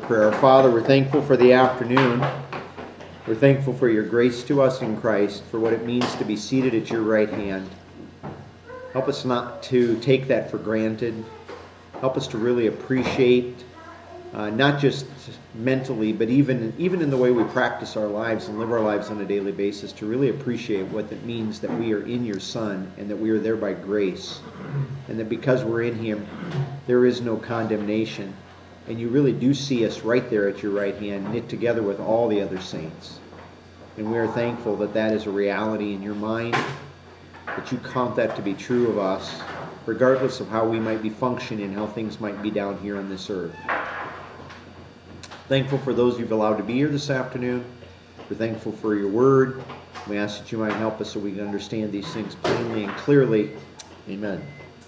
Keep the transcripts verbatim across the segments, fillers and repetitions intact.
prayer. Father, we're thankful for the afternoon. We're thankful for your grace to us in Christ, for what it means to be seated at your right hand. Help us not to take that for granted. Help us to really appreciate, uh, not just mentally, but even, even in the way we practice our lives and live our lives on a daily basis, to really appreciate what it means that we are in your Son and that we are there by grace, and that because we're in him, there is no condemnation. And you really do see us right there at your right hand, knit together with all the other saints. And we are thankful that that is a reality in your mind, that you count that to be true of us, regardless of how we might be functioning, how things might be down here on this earth. Thankful for those you've allowed to be here this afternoon. We're thankful for your word. We ask that you might help us so we can understand these things plainly and clearly. Amen.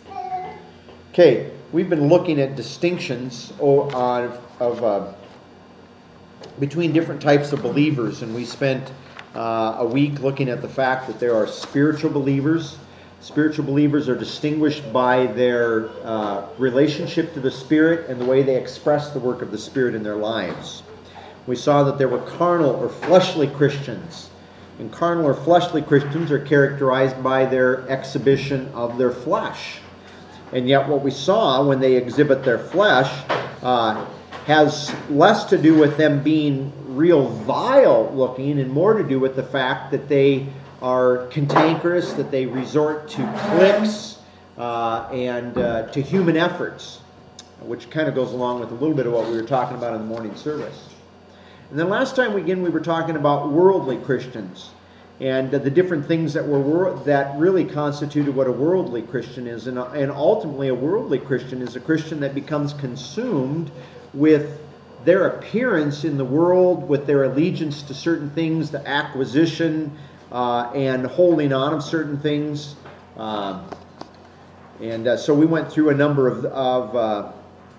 Okay. We've been looking at distinctions of, of uh, between different types of believers, and we spent uh, a week looking at the fact that there are spiritual believers. Spiritual believers are distinguished by their uh, relationship to the Spirit and the way they express the work of the Spirit in their lives. We saw that there were carnal or fleshly Christians, and carnal or fleshly Christians are characterized by their exhibition of their flesh. And yet what we saw when they exhibit their flesh uh, has less to do with them being real vile looking and more to do with the fact that they are cantankerous, that they resort to cliques uh, and uh, to human efforts, which kind of goes along with a little bit of what we were talking about in the morning service. And then last time again we were talking about worldly Christians and the different things that were that really constituted what a worldly Christian is. And, and ultimately, a worldly Christian is a Christian that becomes consumed with their appearance in the world, with their allegiance to certain things, the acquisition uh, and holding on of certain things. Uh, and uh, so we went through a number of, of uh,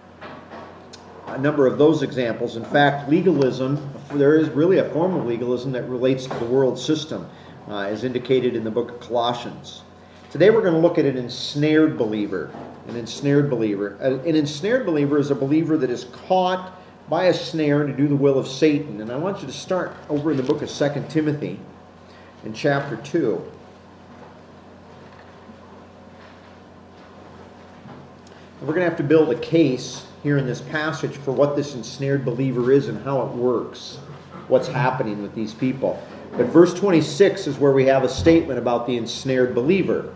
a number of those examples. In fact, legalism, there is really a form of legalism that relates to the world system, uh, as indicated in the book of Colossians. Today we're going to look at an ensnared believer. An ensnared believer. An ensnared believer is a believer that is caught by a snare to do the will of Satan. And I want you to start over in the book of Second Timothy in chapter two. And we're going to have to build a case here in this passage for what this ensnared believer is and how it works, what's happening with these people. But verse twenty-six is where we have a statement about the ensnared believer.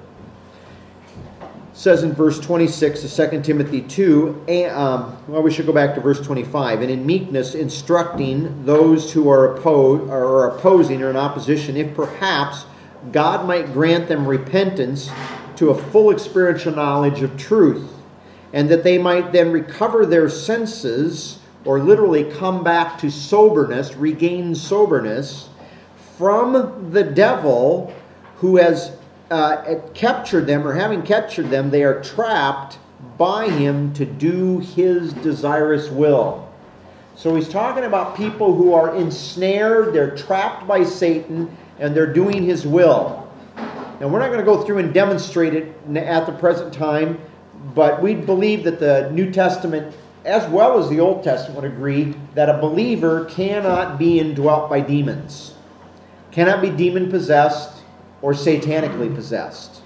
It says in verse twenty-six of Second Timothy two, and, um, well, we should go back to verse twenty-five, and in meekness instructing those who are, opposed, or are opposing or in opposition, if perhaps God might grant them repentance to a full experiential knowledge of truth, and that they might then recover their senses, or literally come back to soberness, regain soberness, from the devil who has uh, captured them, or having captured them, they are trapped by him to do his desirous will. So he's talking about people who are ensnared, they're trapped by Satan, and they're doing his will. Now we're not going to go through and demonstrate it at the present time, but we believe that the New Testament, as well as the Old Testament, would agree that a believer cannot be indwelt by demons, cannot be demon-possessed or satanically possessed.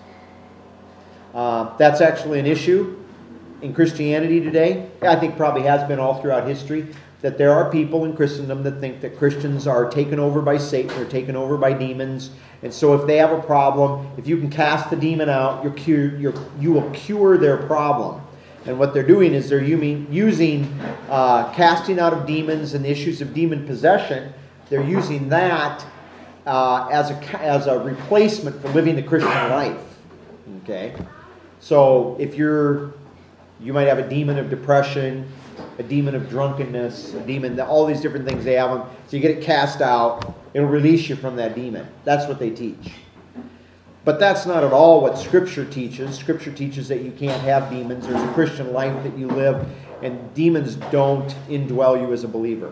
Uh, that's actually an issue in Christianity today. I think probably has been all throughout history, that there are people in Christendom that think that Christians are taken over by Satan or taken over by demons. And so if they have a problem, if you can cast the demon out, you're cure, you're, you will cure their problem. And what they're doing is they're using uh, casting out of demons and the issues of demon possession. They're using that uh, as a as a replacement for living the Christian life. Okay, so if you're, you might have a demon of depression, a demon of drunkenness, a demon, all these different things they have them. So you get it cast out, it'll release you from that demon. That's what they teach. But that's not at all what Scripture teaches. Scripture teaches that you can't have demons. There's a Christian life that you live, and demons don't indwell you as a believer.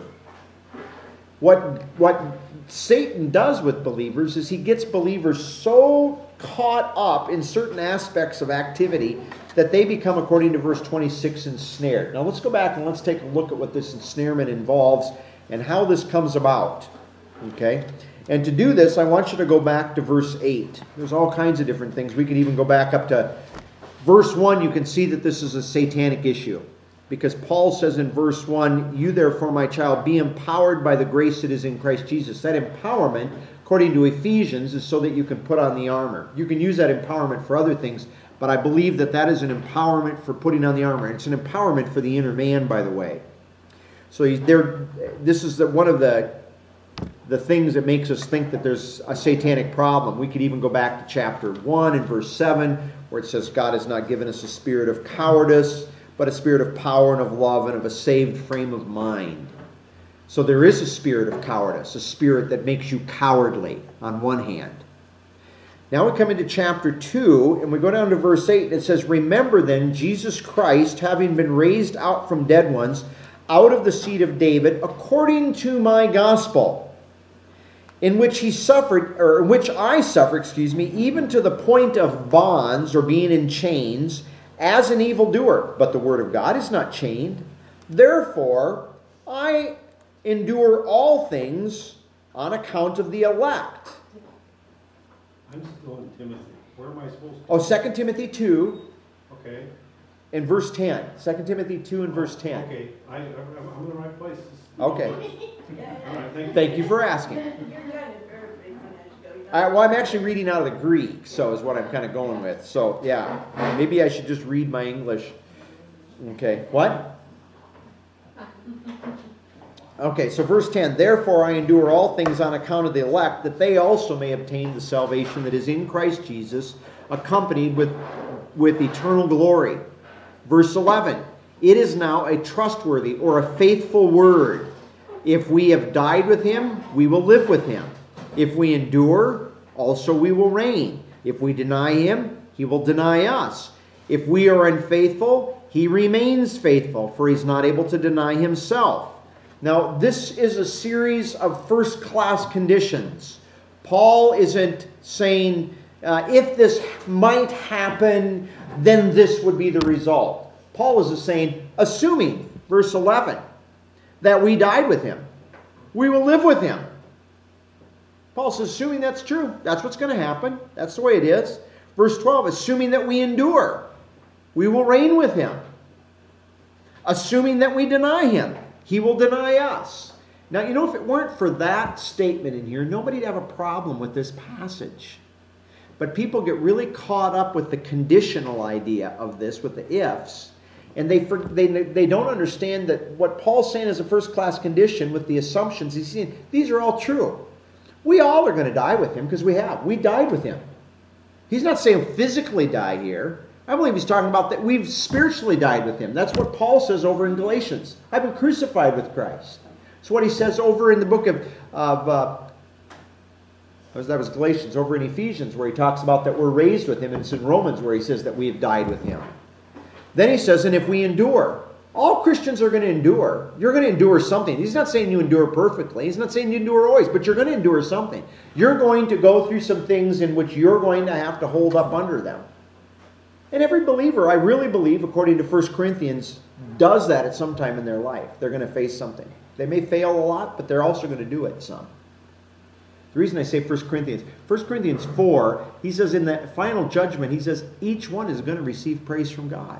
What, what Satan does with believers is he gets believers so caught up in certain aspects of activity that they become, according to verse twenty-six, ensnared. Now let's go back and let's take a look at what this ensnarement involves and how this comes about. Okay? And to do this, I want you to go back to verse eight. There's all kinds of different things. We could even go back up to verse one. You can see that this is a satanic issue. Because Paul says in verse one, "You therefore, my child, be empowered by the grace that is in Christ Jesus." That empowerment, according to Ephesians, is so that you can put on the armor. You can use that empowerment for other things, but I believe that that is an empowerment for putting on the armor. It's an empowerment for the inner man, by the way. So there, this is the, one of the, the things that makes us think that there's a satanic problem. We could even go back to chapter one and verse seven, where it says God has not given us a spirit of cowardice, but a spirit of power and of love and of a saved frame of mind. So there is a spirit of cowardice, a spirit that makes you cowardly on one hand. Now we come into chapter two, and we go down to verse eight, and it says, "Remember then Jesus Christ, having been raised out from dead ones, out of the seed of David, according to my gospel, in which he suffered, or in which I suffer, excuse me, even to the point of bonds, or being in chains, as an evildoer. But the word of God is not chained. Therefore, I endure all things on account of the elect." I'm still in Timothy. Where am I supposed to? Oh, Second Timothy two. Okay. And verse ten. Second Timothy two and verse ten. Okay. I, I'm, I'm in the right place. Okay. All right, thank you. Thank you for asking. I, well, I'm actually reading out of the Greek, so is what I'm kind of going with. So, yeah. Maybe I should just read my English. Okay. What? Okay, so verse ten, "Therefore I endure all things on account of the elect, that they also may obtain the salvation that is in Christ Jesus, accompanied with, with eternal glory." Verse eleven, "It is now a trustworthy or a faithful word. If we have died with him, we will live with him. If we endure, also we will reign. If we deny him, he will deny us. If we are unfaithful, he remains faithful, for he's not able to deny himself." Now, this is a series of first-class conditions. Paul isn't saying, uh, if this might happen, then this would be the result. Paul is saying, assuming, verse eleven, that we died with him, we will live with him. Paul says, assuming that's true, that's what's going to happen. That's the way it is. Verse twelve, assuming that we endure, we will reign with him. Assuming that we deny him, he will deny us. Now, you know, if it weren't for that statement in here, nobody'd have a problem with this passage. But people get really caught up with the conditional idea of this, with the ifs, and they they they don't understand that what Paul's saying is a first-class condition with the assumptions he's saying. These are all true. We all are going to die with him because we have. We died with him. He's not saying physically die here. I believe he's talking about that we've spiritually died with him. That's what Paul says over in Galatians. I've been crucified with Christ. It's what he says over in the book of, of uh, that was Galatians, over in Ephesians, where he talks about that we're raised with him. And it's in Romans where he says that we have died with him. Then he says, and if we endure, all Christians are going to endure. You're going to endure something. He's not saying you endure perfectly. He's not saying you endure always, but you're going to endure something. You're going to go through some things in which you're going to have to hold up under them. And every believer, I really believe, according to First Corinthians, does that at some time in their life. They're going to face something. They may fail a lot, but they're also going to do it some. The reason I say First Corinthians, First Corinthians four, he says in that final judgment, he says each one is going to receive praise from God.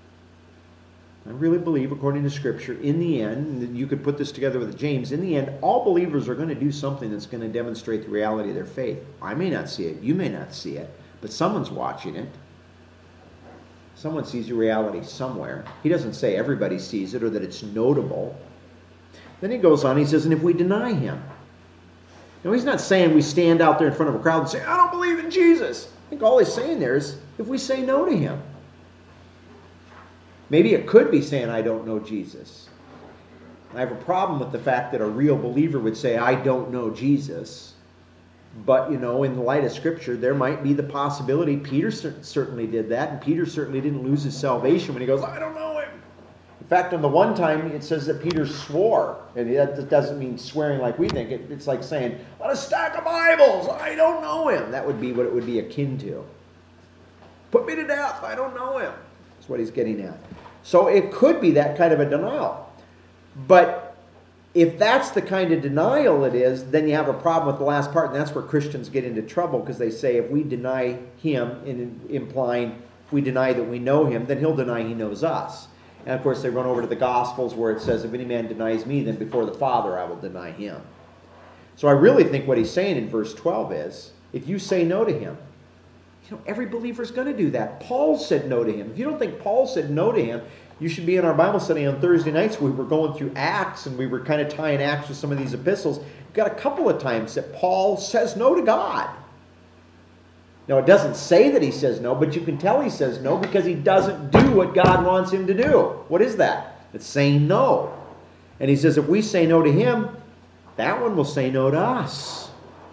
I really believe, according to Scripture, in the end, and you could put this together with James, in the end, all believers are going to do something that's going to demonstrate the reality of their faith. I may not see it, you may not see it, but someone's watching it. Someone sees your reality somewhere. He doesn't say everybody sees it or that it's notable. Then he goes on, he says, and if we deny him. Now, he's not saying we stand out there in front of a crowd and say, I don't believe in Jesus. I think all he's saying there is, if we say no to him. Maybe it could be saying, I don't know Jesus. I have a problem with the fact that a real believer would say, I don't know Jesus. But, you know, in the light of Scripture, there might be the possibility. Peter certainly did that, and Peter certainly didn't lose his salvation when he goes, I don't know him. In fact, on the one time, it says that Peter swore. And that doesn't mean swearing like we think. It, it's like saying, on a stack of Bibles, I don't know him. That would be what it would be akin to. Put me to death, I don't know him. That's what he's getting at. So it could be that kind of a denial. But if that's the kind of denial it is, then you have a problem with the last part. And that's where Christians get into trouble, because they say if we deny him, in implying if we deny that we know him, then he'll deny he knows us. And of course they run over to the Gospels where it says, if any man denies me, then before the Father I will deny him. So I really think what he's saying in verse twelve is, if you say no to him, you know, every believer is going to do that. Paul said no to him. If you don't think Paul said no to him, you should be in our Bible study on Thursday nights. We were going through Acts, and we were kind of tying Acts with some of these epistles. We've got a couple of times that Paul says no to God. Now, it doesn't say that he says no, but you can tell he says no because he doesn't do what God wants him to do. What is that? It's saying no. And he says if we say no to him, that one will say no to us.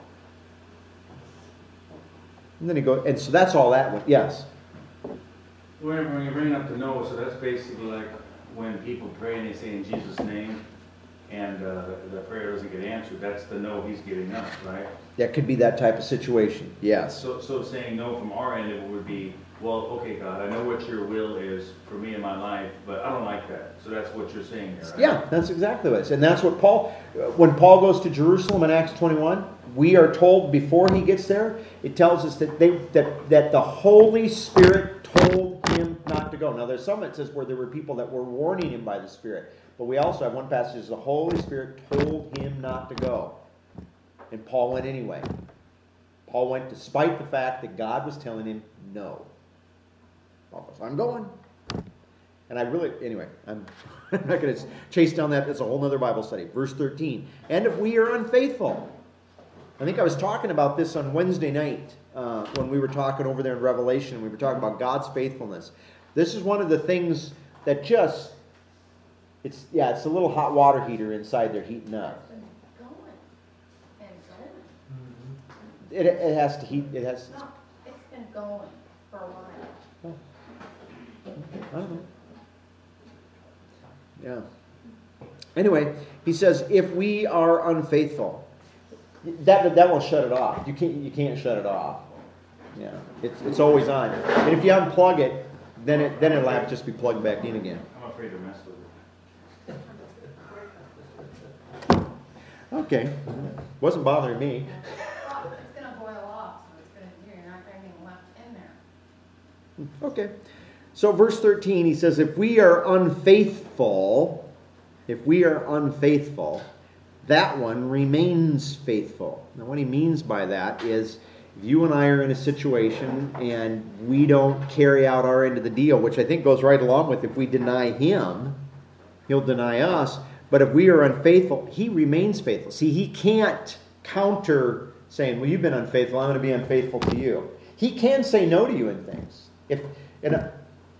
And then he goes, and so that's all that one. Yes? When, when you bring up the no, so that's basically like when people pray and they say in Jesus' name, and uh, the, the prayer doesn't get answered. That's the no he's giving us, right? That could be that type of situation, yes. So, so saying no from our end, it would be, well, okay, God, I know what your will is for me in my life, but I don't like that. So that's what you're saying there, right? Yeah, that's exactly what it is. And that's what Paul, when Paul goes to Jerusalem in Acts twenty-one, we are told before he gets there, it tells us that they that, that the Holy Spirit told him not to go. Now there's some that says where there were people that were warning him by the Spirit. But we also have one passage, the Holy Spirit told him not to go. And Paul went anyway. Paul went despite the fact that God was telling him no. Paul goes, I'm going. And I really, anyway, I'm, I'm not going to chase down that. That's a whole other Bible study. Verse thirteen. And if we are unfaithful. I think I was talking about this on Wednesday night uh, when we were talking over there in Revelation. We were talking about God's faithfulness. This is one of the things that just, it's yeah, it's a little hot water heater inside there heating up. It, it has to heat. It has. No, it's been going for a while. Oh. I don't know. Yeah. Anyway, he says, if we are unfaithful, that that will shut it off. You can't you can't shut it off. Yeah, it's it's always on. And if you unplug it, then it then it'll have to just be plugged back in again. I'm afraid to mess with it. Okay, wasn't bothering me. Well, it's going to boil off, so it's going to, you're not going to be left in there. Okay. So verse thirteen, he says, if we are unfaithful, if we are unfaithful, that one remains faithful. Now what he means by that is, if you and I are in a situation and we don't carry out our end of the deal, which I think goes right along with if we deny him, he'll deny us. But if we are unfaithful, he remains faithful. See, he can't counter saying, well, you've been unfaithful, I'm going to be unfaithful to you. He can say no to you in things. If in a,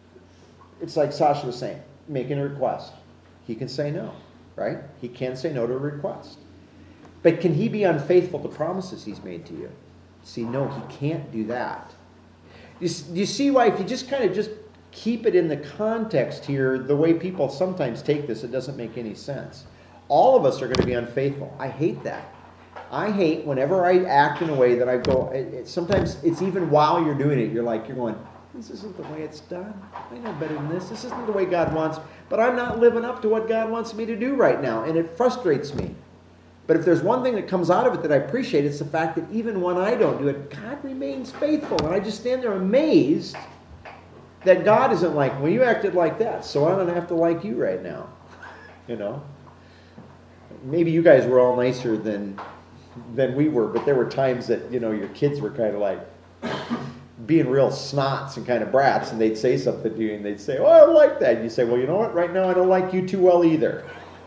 It's like Sasha was saying, making a request. He can say no, right? He can say no to a request. But can he be unfaithful to promises he's made to you? See, no, he can't do that. You, you see why if you just kind of just keep it in the context here, the way people sometimes take this, it doesn't make any sense. All of us are going to be unfaithful. I hate that. I hate whenever I act in a way that I go, it, it, sometimes it's even while you're doing it, you're like, you're going, this isn't the way it's done. I know better than this. This isn't the way God wants. But I'm not living up to what God wants me to do right now. And it frustrates me. But if there's one thing that comes out of it that I appreciate, it's the fact that even when I don't do it, God remains faithful. And I just stand there amazed that God isn't like, well, you acted like that, so I don't have to like you right now. You know? Maybe you guys were all nicer than than we were, but there were times that, you know, your kids were kind of like being real snots and kind of brats, and they'd say something to you, and they'd say, oh, I don't like that. And you say, well, you know what? Right now I don't like you too well either.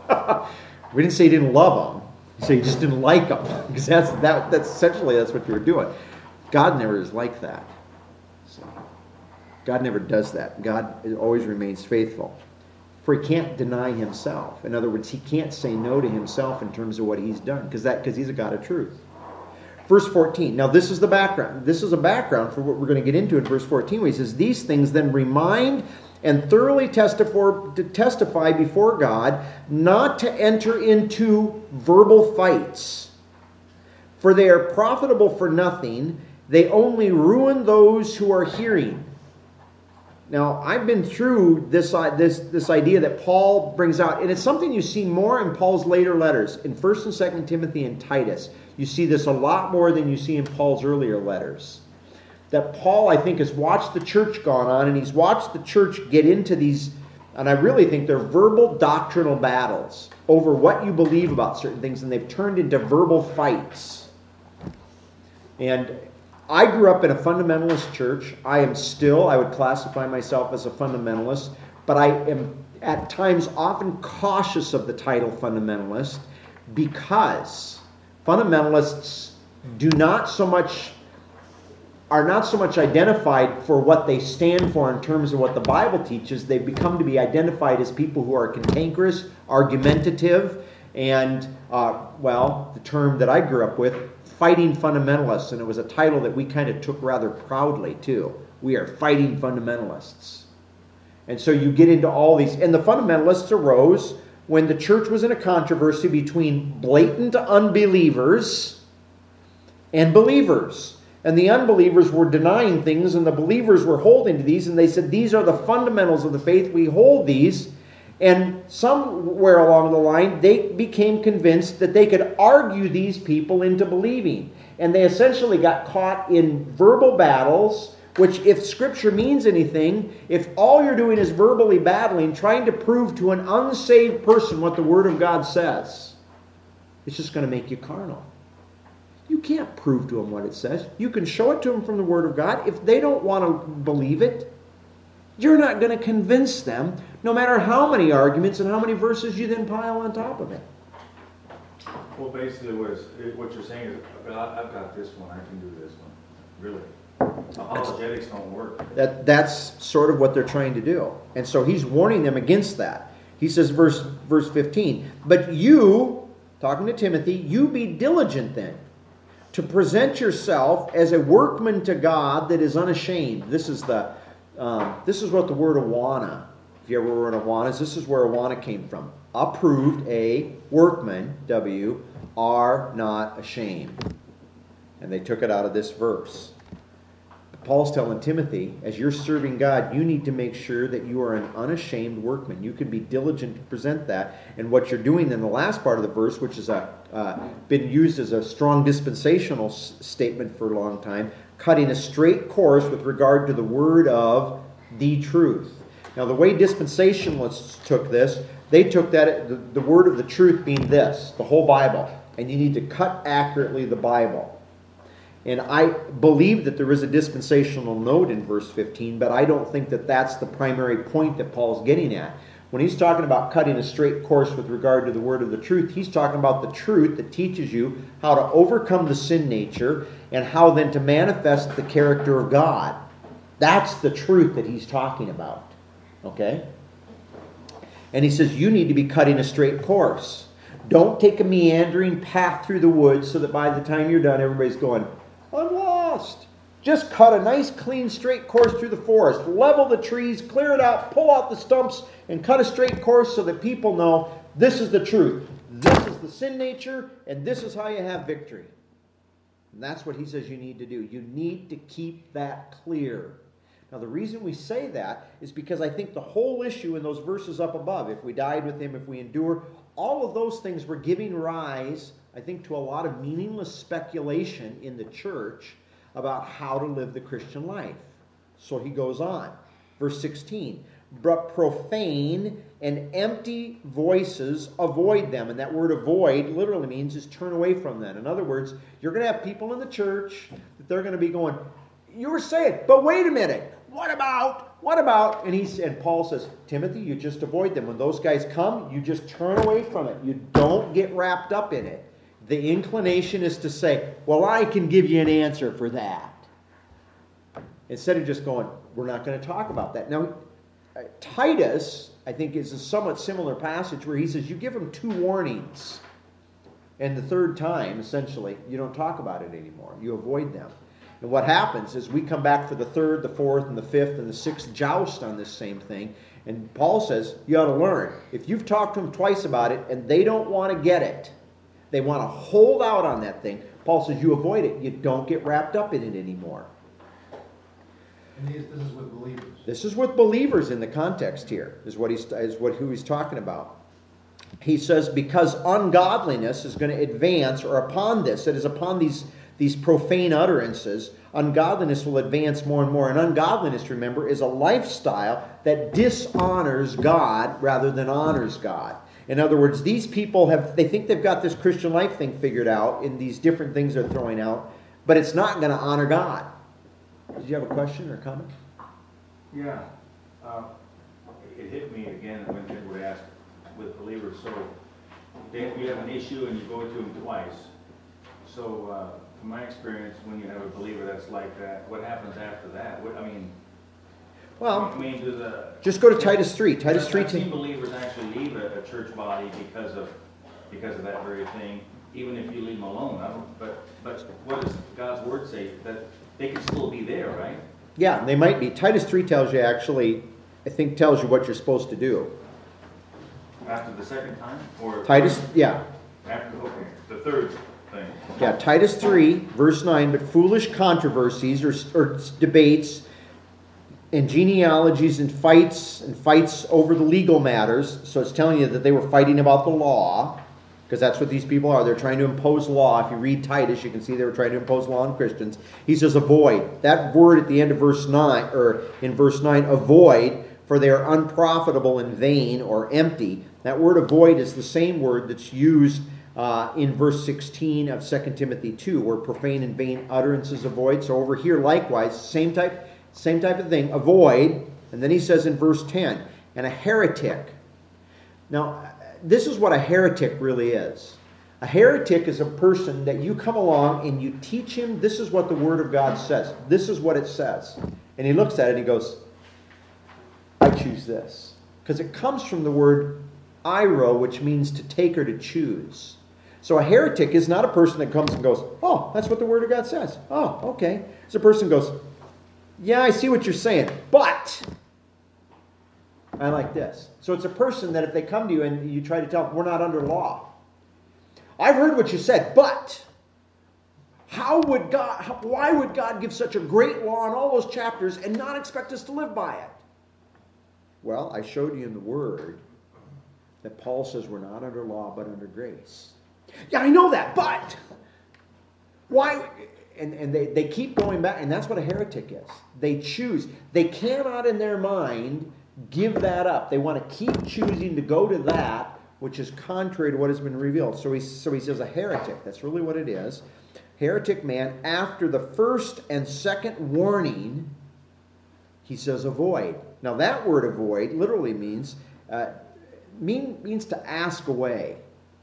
We didn't say you didn't love them. You say you just didn't like them. Because that's, that, that's essentially that's what you were doing. God never is like that. So, God never does that. God always remains faithful. For he can't deny himself. In other words, he can't say no to himself in terms of what he's done. Because that because he's a God of truth. Verse fourteen. Now this is the background. This is a background for what we're going to get into in verse fourteen, where he says, these things then remind and thoroughly testify, to testify before God, not to enter into verbal fights. For they are profitable for nothing. They only ruin those who are hearing. Now, I've been through this, uh, this, this idea that Paul brings out, and it's something you see more in Paul's later letters, in First and Second Timothy and Titus. You see this a lot more than you see in Paul's earlier letters. That Paul, I think, has watched the church gone on, and he's watched the church get into these, and I really think they're verbal doctrinal battles over what you believe about certain things, and they've turned into verbal fights. And I grew up in a fundamentalist church. I am still, I would classify myself as a fundamentalist, but I am at times often cautious of the title fundamentalist because fundamentalists do not so much, are not so much identified for what they stand for in terms of what the Bible teaches. They've become to be identified as people who are cantankerous, argumentative, and, uh, well, the term that I grew up with, fighting fundamentalists, and it was a title that we kind of took rather proudly too. We are fighting fundamentalists. And so you get into all these, and the fundamentalists arose when the church was in a controversy between blatant unbelievers and believers. And the unbelievers were denying things, and the believers were holding to these, and they said, these are the fundamentals of the faith, we hold these. And somewhere along the line, they became convinced that they could argue these people into believing. And they essentially got caught in verbal battles, which if Scripture means anything, if all you're doing is verbally battling, trying to prove to an unsaved person what the Word of God says, it's just going to make you carnal. You can't prove to them what it says. You can show it to them from the Word of God. If they don't want to believe it, you're not going to convince them, no matter how many arguments and how many verses you then pile on top of it. Well, basically what, is, what you're saying is, I've got this one, I can do this one. Really. Apologetics don't work. That, that's sort of what they're trying to do. And so he's warning them against that. He says, verse, verse fifteen, but you, talking to Timothy, you be diligent then, to present yourself as a workman to God that is unashamed. This is the um, this is what the word Awana, if you ever were in Awanas, this is where Awana came from. Approved, a workman, W, are not ashamed. And they took it out of this verse. Paul's telling Timothy, as you're serving God, you need to make sure that you are an unashamed workman. You can be diligent to present that. And what you're doing in the last part of the verse, which has uh, been used as a strong dispensational s- statement for a long time, cutting a straight course with regard to the word of the truth. Now, the way dispensationalists took this, they took that, the, the word of the truth being this, the whole Bible. And you need to cut accurately the Bible. And I believe that there is a dispensational note in verse fifteen, but I don't think that that's the primary point that Paul's getting at. When he's talking about cutting a straight course with regard to the word of the truth, he's talking about the truth that teaches you how to overcome the sin nature and how then to manifest the character of God. That's the truth that he's talking about. Okay? And he says you need to be cutting a straight course. Don't take a meandering path through the woods so that by the time you're done, everybody's going, I'm lost. Just cut a nice, clean, straight course through the forest. Level the trees, clear it out, pull out the stumps, and cut a straight course so that people know this is the truth. This is the sin nature, and this is how you have victory. And that's what he says you need to do. You need to keep that clear. Now, the reason we say that is because I think the whole issue in those verses up above, if we died with him, if we endure, all of those things were giving rise, I think, to a lot of meaningless speculation in the church about how to live the Christian life. So he goes on. Verse sixteen, but profane and empty voices, avoid them. And that word avoid literally means is turn away from them. In other words, you're going to have people in the church that they're going to be going, you were saying, but wait a minute. What about? What about? And he and Paul says, Timothy, you just avoid them. When those guys come, you just turn away from it. You don't get wrapped up in it. The inclination is to say, well, I can give you an answer for that. Instead of just going, we're not going to talk about that. Now, Titus, I think, is a somewhat similar passage where he says, you give them two warnings. And the third time, essentially, you don't talk about it anymore. You avoid them. And what happens is we come back for the third, the fourth, and the fifth, and the sixth joust on this same thing. And Paul says, you ought to learn. If you've talked to them twice about it and they don't want to get it, they want to hold out on that thing, Paul says you avoid it. You don't get wrapped up in it anymore. And these, this is with believers. This is with believers in the context here, is what he's is what who he's talking about. He says, because ungodliness is going to advance, or upon this, it is upon these, these profane utterances, ungodliness will advance more and more. And ungodliness, remember, is a lifestyle that dishonors God rather than honors God. In other words, these people have, they think they've got this Christian life thing figured out in these different things they're throwing out, but it's not going to honor God. Did you have a question or comment? Yeah. Uh, it hit me again when people would ask with believers. So they, you have an issue and you go to them twice. So uh, from my experience, when you have a believer that's like that, what happens after that? What, I mean, Well, I mean, do the just go to Titus three. Titus three. I've seen believers actually leave a, a church body because of because of that very thing. Even if you leave them alone, I don't, but but what does God's word say? That they can still be there, right? Yeah, they might be. Titus three tells you actually, I think tells you what you're supposed to do. After the second time, or Titus, yeah. After okay, the third thing. Yeah, Titus three, verse nine, but foolish controversies or, or debates and genealogies and fights and fights over the legal matters. So it's telling you that they were fighting about the law, because that's what these people are. They're trying to impose law. If you read Titus, you can see they were trying to impose law on Christians. He says avoid. That word at the end of verse nine, or in verse nine, avoid, for they are unprofitable and vain or empty. That word avoid is the same word that's used uh, in verse sixteen of Second Timothy two, where profane and vain utterances avoid. So over here, likewise, same type, same type of thing, avoid. And then he says in verse ten, and a heretic. Now, this is what a heretic really is. A heretic is a person that you come along and you teach him, this is what the Word of God says. This is what it says. And he looks at it and he goes, I choose this. Because it comes from the word iro, which means to take or to choose. So a heretic is not a person that comes and goes, oh, that's what the Word of God says. Oh, okay. It's a person who goes, yeah, I see what you're saying, but I like this. So it's a person that if they come to you and you try to tell them, we're not under law. I've heard what you said, but how would God, how, why would God give such a great law in all those chapters and not expect us to live by it? Well, I showed you in the Word that Paul says we're not under law but under grace. Yeah, I know that, but why? And, and they, they keep going back, and that's what a heretic is. They choose. They cannot in their mind give that up. They want to keep choosing to go to that which is contrary to what has been revealed. So he, so he says a heretic. That's really what it is. Heretic man, after the first and second warning, he says avoid. Now that word avoid literally means uh, mean, means to ask away.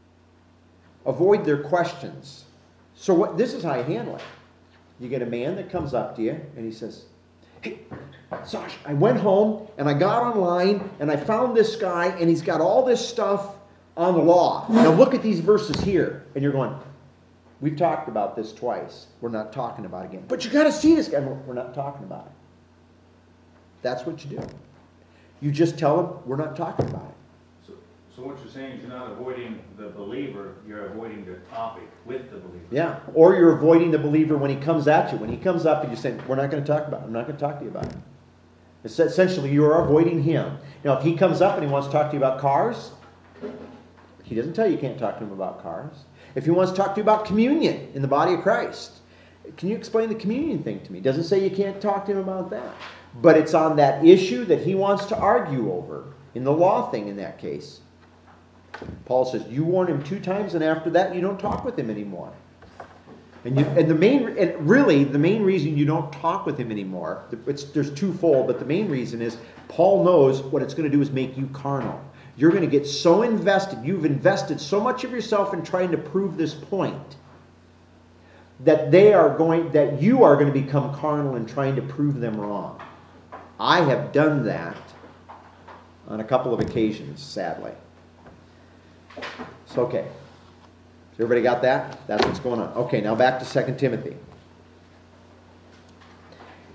Avoid their questions. So what, this is how you handle it. You get a man that comes up to you and he says, hey, Sash, I went home and I got online and I found this guy and he's got all this stuff on the law. Now look at these verses here. And you're going, we've talked about this twice. We're not talking about it again. But you got to see this guy. We're not talking about it. That's what you do. You just tell them, we're not talking about it. So, so what you're saying is you're not avoiding the believer, you're avoiding the topic with the believer. Yeah. Or you're avoiding the believer when he comes at you. When he comes up and you say, we're not going to talk about it. I'm not going to talk to you about it. It's essentially you are avoiding him. Now, if he comes up and he wants to talk to you about cars, he doesn't tell you you can't talk to him about cars. If he wants to talk to you about communion in the body of Christ, can you explain the communion thing to me? It doesn't say you can't talk to him about that. But it's on that issue that he wants to argue over, in the law thing in that case. Paul says, you warn him two times and after that you don't talk with him anymore. And, you, and the main, and really the main reason you don't talk with him anymore, it's, there's twofold, but the main reason is Paul knows what it's going to do is make you carnal. You're going to get so invested, you've invested so much of yourself in trying to prove this point, that they are going, that you are going to become carnal in trying to prove them wrong. I have done that on a couple of occasions, sadly. So, okay. So everybody got that? That's what's going on. Okay, now back to Second Timothy.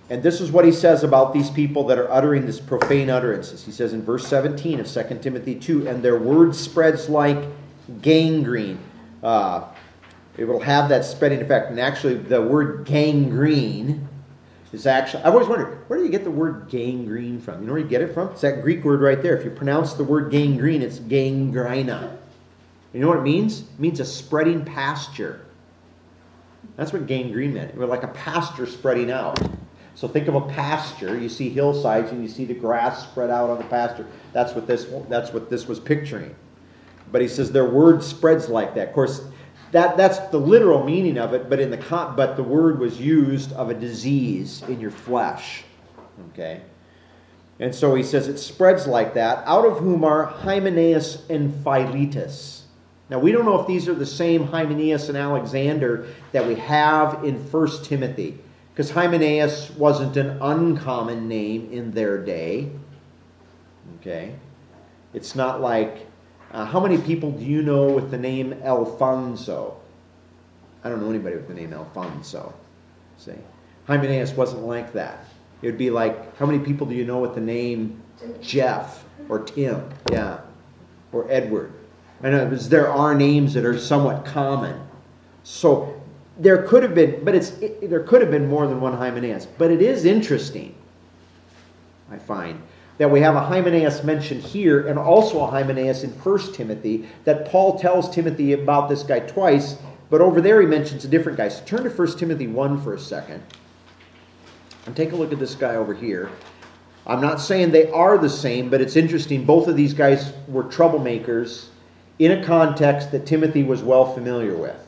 And this is what he says about these people that are uttering this profane utterances. He says in verse seventeen of Second Timothy two, and their word spreads like gangrene. Uh, it will have that spreading effect. And actually, the word gangrene is actually, I've always wondered, where do you get the word gangrene from? You know where you get it from? It's that Greek word right there. If you pronounce the word gangrene, it's gangrena. You know what it means? It means a spreading pasture. That's what gangrene meant. It was like a pasture spreading out. So think of a pasture. You see hillsides and you see the grass spread out on the pasture. That's what this, that's what this was picturing. But he says their word spreads like that. Of course, that, that's the literal meaning of it, but in the con- but the word was used of a disease in your flesh. Okay? And so he says it spreads like that, out of whom are Hymenaeus and Philetus. Now, we don't know if these are the same Hymenaeus and Alexander that we have in First Timothy. Because Hymenaeus wasn't an uncommon name in their day. Okay? It's not like, uh, how many people do you know with the name Alfonso? I don't know anybody with the name Alfonso. See? Hymenaeus wasn't like that. It would be like, how many people do you know with the name Jeff or Tim? Yeah. Or Edward. I know there are names that are somewhat common. So, there could have been, but it's it, there could have been more than one Hymenaeus. But it is interesting, I find, that we have a Hymenaeus mentioned here and also a Hymenaeus in First Timothy, that Paul tells Timothy about this guy twice, but over there he mentions a different guy. So turn to First Timothy one for a second and take a look at this guy over here. I'm not saying they are the same, but it's interesting. Both of these guys were troublemakers in a context that Timothy was well familiar with.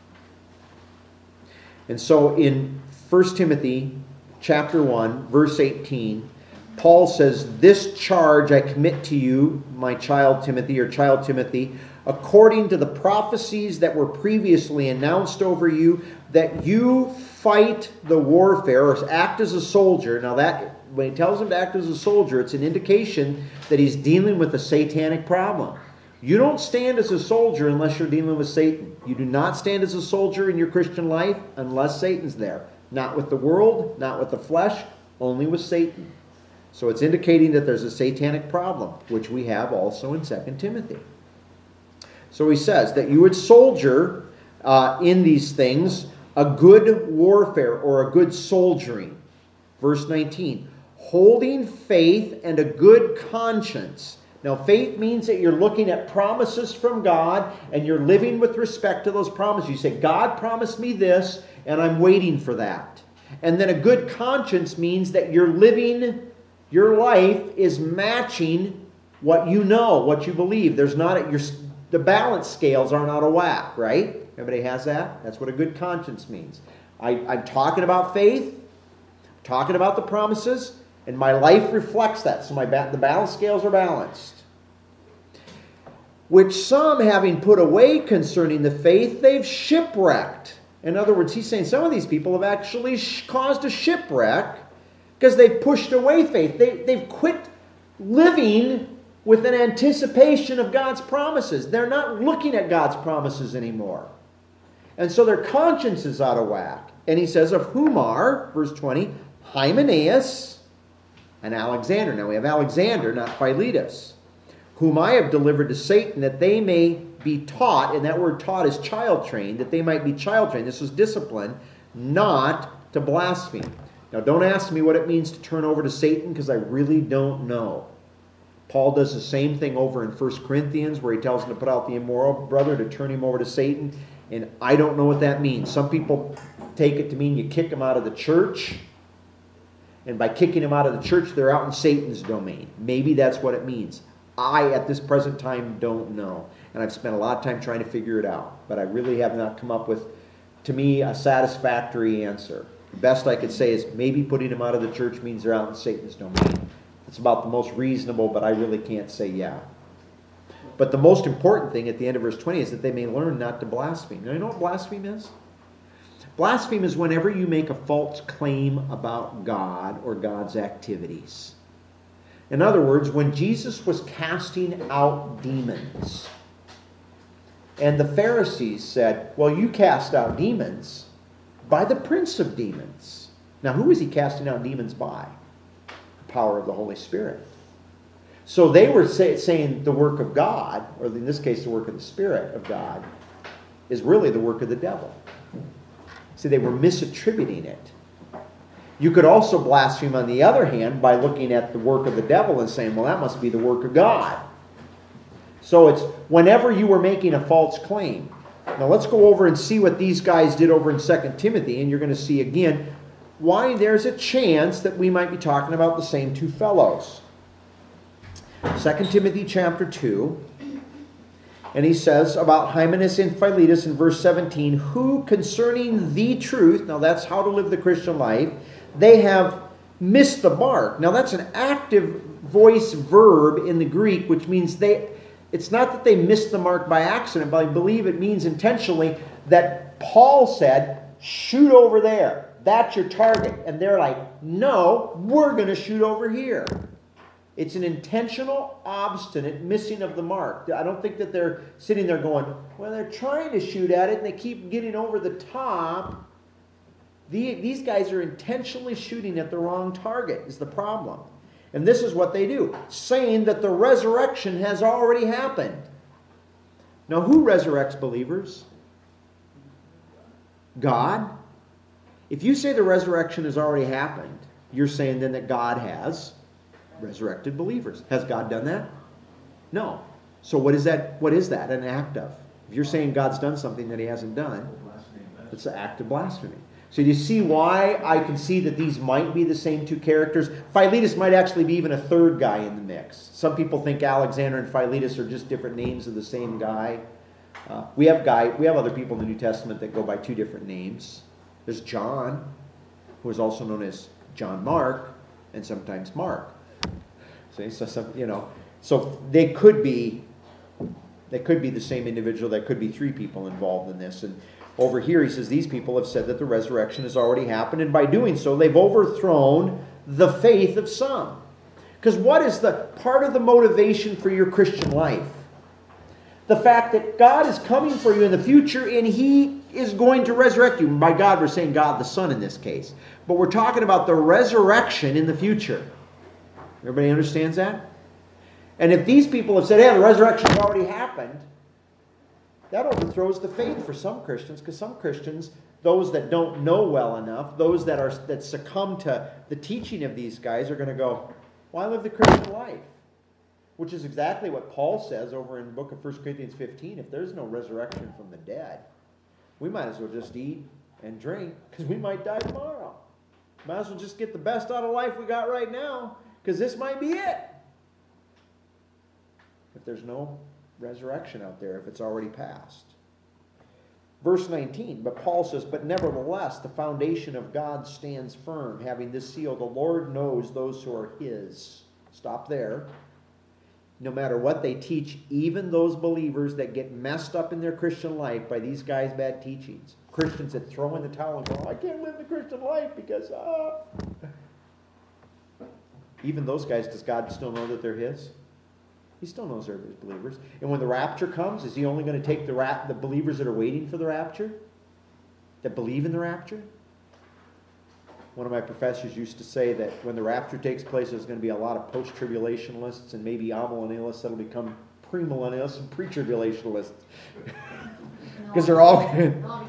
And so in First Timothy chapter one, verse eighteen, Paul says, this charge I commit to you, my child Timothy, or child Timothy, according to the prophecies that were previously announced over you, that you fight the warfare, or act as a soldier. Now that, when he tells him to act as a soldier, it's an indication that he's dealing with a satanic problem. You don't stand as a soldier unless you're dealing with Satan. You do not stand as a soldier in your Christian life unless Satan's there. Not with the world, not with the flesh, only with Satan. So it's indicating that there's a satanic problem, which we have also in Second Timothy. So he says that you would soldier uh, in these things a good warfare or a good soldiering. Verse nineteen, holding faith and a good conscience. Now, faith means that you're looking at promises from God and you're living with respect to those promises. You say, God promised me this, and I'm waiting for that. And then a good conscience means that you're living, your life is matching what you know, what you believe. There's not a, your, the balance scales aren't out of whack, right? Everybody has that? That's what a good conscience means. I, I'm talking about faith, talking about the promises, and my life reflects that. So my ba- the balance scales are balanced. Which some, having put away concerning the faith, they've shipwrecked. In other words, he's saying some of these people have actually sh- caused a shipwreck because they've pushed away faith. They, they've quit living with an anticipation of God's promises. They're not looking at God's promises anymore. And so their conscience is out of whack. And he says, of whom are, verse twenty, Hymenaeus and Alexander. Now we have Alexander, not Philetus, whom I have delivered to Satan, that they may be taught, and that word taught is child trained, that they might be child trained. This is discipline, not to blaspheme. Now don't ask me what it means to turn over to Satan, because I really don't know. Paul does the same thing over in First Corinthians, where he tells him to put out the immoral brother, to turn him over to Satan, and I don't know what that means. Some people take it to mean you kick him out of the church, and by kicking him out of the church, they're out in Satan's domain. Maybe that's what it means. I, at this present time, don't know. And I've spent a lot of time trying to figure it out. But I really have not come up with, to me, a satisfactory answer. The best I could say is maybe putting them out of the church means they're out in Satan's domain. It's about the most reasonable, but I really can't say yeah. But the most important thing at the end of verse twenty is that they may learn not to blaspheme. Now, you know what blaspheme is? Blaspheme is whenever you make a false claim about God or God's activities. In other words, when Jesus was casting out demons, and the Pharisees said, well, you cast out demons by the prince of demons. Now, who is he casting out demons by? The power of the Holy Spirit. So they were say, saying the work of God, or in this case the work of the Spirit of God, is really the work of the devil. See, they were misattributing it. You could also blaspheme on the other hand by looking at the work of the devil and saying, well, that must be the work of God. So it's whenever you were making a false claim. Now let's go over and see what these guys did over in Second Timothy, and you're going to see again why there's a chance that we might be talking about the same two fellows. Second Timothy chapter two, and he says about Hymenaeus and Philetus in verse seventeen, who concerning the truth, now that's how to live the Christian life, they have missed the mark. Now that's an active voice verb in the Greek, which means they, it's not that they missed the mark by accident, but I believe it means intentionally that Paul said, shoot over there. That's your target. And they're like, no, we're going to shoot over here. It's an intentional, obstinate missing of the mark. I don't think that they're sitting there going, well, they're trying to shoot at it and they keep getting over the top. The, these guys are intentionally shooting at the wrong target is the problem. And this is what they do, saying that the resurrection has already happened. Now, who resurrects believers? God. If you say the resurrection has already happened, you're saying then that God has resurrected believers. Has God done that? No. So what is that? What is that an act of? If you're saying God's done something that he hasn't done, it's an act of blasphemy. So you see why I can see that these might be the same two characters. Philetus might actually be even a third guy in the mix. Some people think Alexander and Philetus are just different names of the same guy. Uh, we have guy, we have other people in the New Testament that go by two different names. There's John, who is also known as John Mark, and sometimes Mark. See, so some, you know, so they could be, they could be the same individual. There could be three people involved in this. And over here, he says these people have said that the resurrection has already happened, and by doing so, they've overthrown the faith of some. Because what is the part of the motivation for your Christian life? The fact that God is coming for you in the future, and he is going to resurrect you. And by God, we're saying God the Son in this case. But we're talking about the resurrection in the future. Everybody understands that? And if these people have said, hey, the resurrection has already happened, that overthrows the faith for some Christians, because some Christians, those that don't know well enough, those that are that succumb to the teaching of these guys are going to go, why live the Christian life? Which is exactly what Paul says over in the book of First Corinthians fifteen. If there's no resurrection from the dead, we might as well just eat and drink, because we might die tomorrow. Might as well just get the best out of life we got right now, because this might be it. If there's no resurrection out there, if it's already passed. Verse nineteen, but Paul says, but nevertheless, the foundation of God stands firm, having this seal, the Lord knows those who are his. Stop there. No matter what they teach, even those believers that get messed up in their Christian life by these guys' bad teachings, Christians that throw in the towel and go, I can't live the Christian life because, ah. Even those guys, does God still know that they're his? He still knows they're his believers. And when the rapture comes, is he only going to take the rap- the believers that are waiting for the rapture? That believe in the rapture? One of my professors used to say that when the rapture takes place, there's going to be a lot of post-tribulationists and maybe amillennialists that'll become premillennialists and pre-tribulationists. Because they're all going to...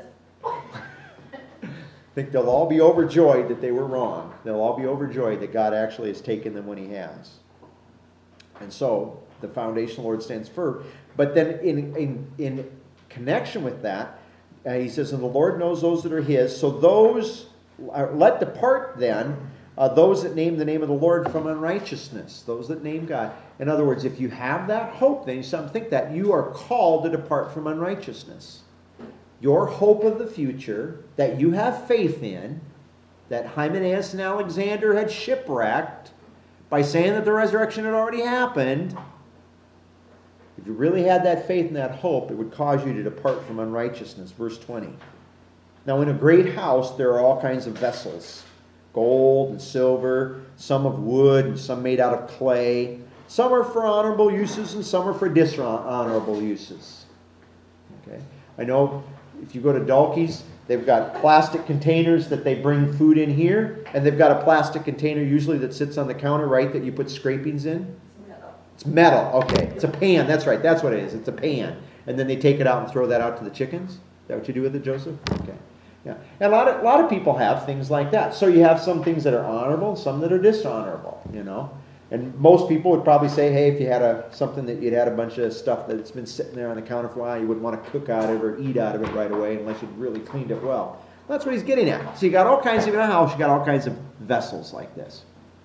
I think they'll all be overjoyed that they were wrong. They'll all be overjoyed that God actually has taken them when he has. And so, the foundation of the Lord stands firm. But then in, in, in connection with that, uh, he says, and the Lord knows those that are his. So those, uh, let depart then, uh, those that name the name of the Lord from unrighteousness. Those that name God. In other words, if you have that hope, then you some think that you are called to depart from unrighteousness. Your hope of the future, that you have faith in, that Hymenaeus and Alexander had shipwrecked, by saying that the resurrection had already happened, if you really had that faith and that hope, it would cause you to depart from unrighteousness. Verse twenty. Now in a great house there are all kinds of vessels, gold and silver, some of wood and some made out of clay. Some are for honorable uses and some are for dishonorable uses. Okay. I know if you go to Dalkey's, they've got plastic containers that they bring food in here, and they've got a plastic container usually that sits on the counter, right, that you put scrapings in. It's metal. Okay. It's a pan. That's right. That's what it is. It's a pan. And then they take it out and throw that out to the chickens. Is that what you do with it, Joseph? Okay. Yeah. And a lot of, a lot of people have things like that. So you have some things that are honorable and some that are dishonorable, you know. And most people would probably say, hey, if you had a something that you'd had a bunch of stuff that's been sitting there on the counter for a while, you wouldn't want to cook out of it or eat out of it right away unless you'd really cleaned it well. That's what he's getting at. So you got all kinds of, in a house, you got all kinds of vessels like this.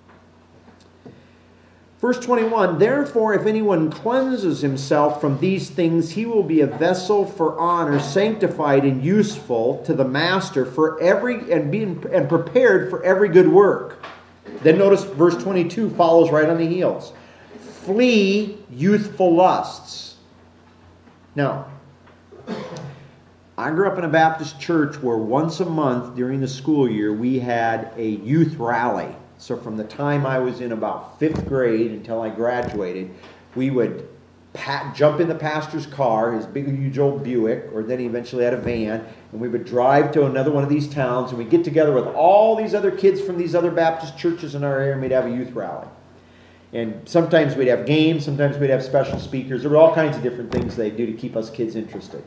Verse twenty-one, therefore, if anyone cleanses himself from these things, he will be a vessel for honor, sanctified and useful to the master for every and being and prepared for every good work. Then notice verse twenty-two follows right on the heels. Flee youthful lusts. Now, I grew up in a Baptist church where once a month during the school year we had a youth rally. So from the time I was in about fifth grade until I graduated, we would pat, jump in the pastor's car, his big, huge old Buick, or then he eventually had a van, and we would drive to another one of these towns, and we'd get together with all these other kids from these other Baptist churches in our area, and we'd have a youth rally. And sometimes we'd have games, sometimes we'd have special speakers. There were all kinds of different things they'd do to keep us kids interested.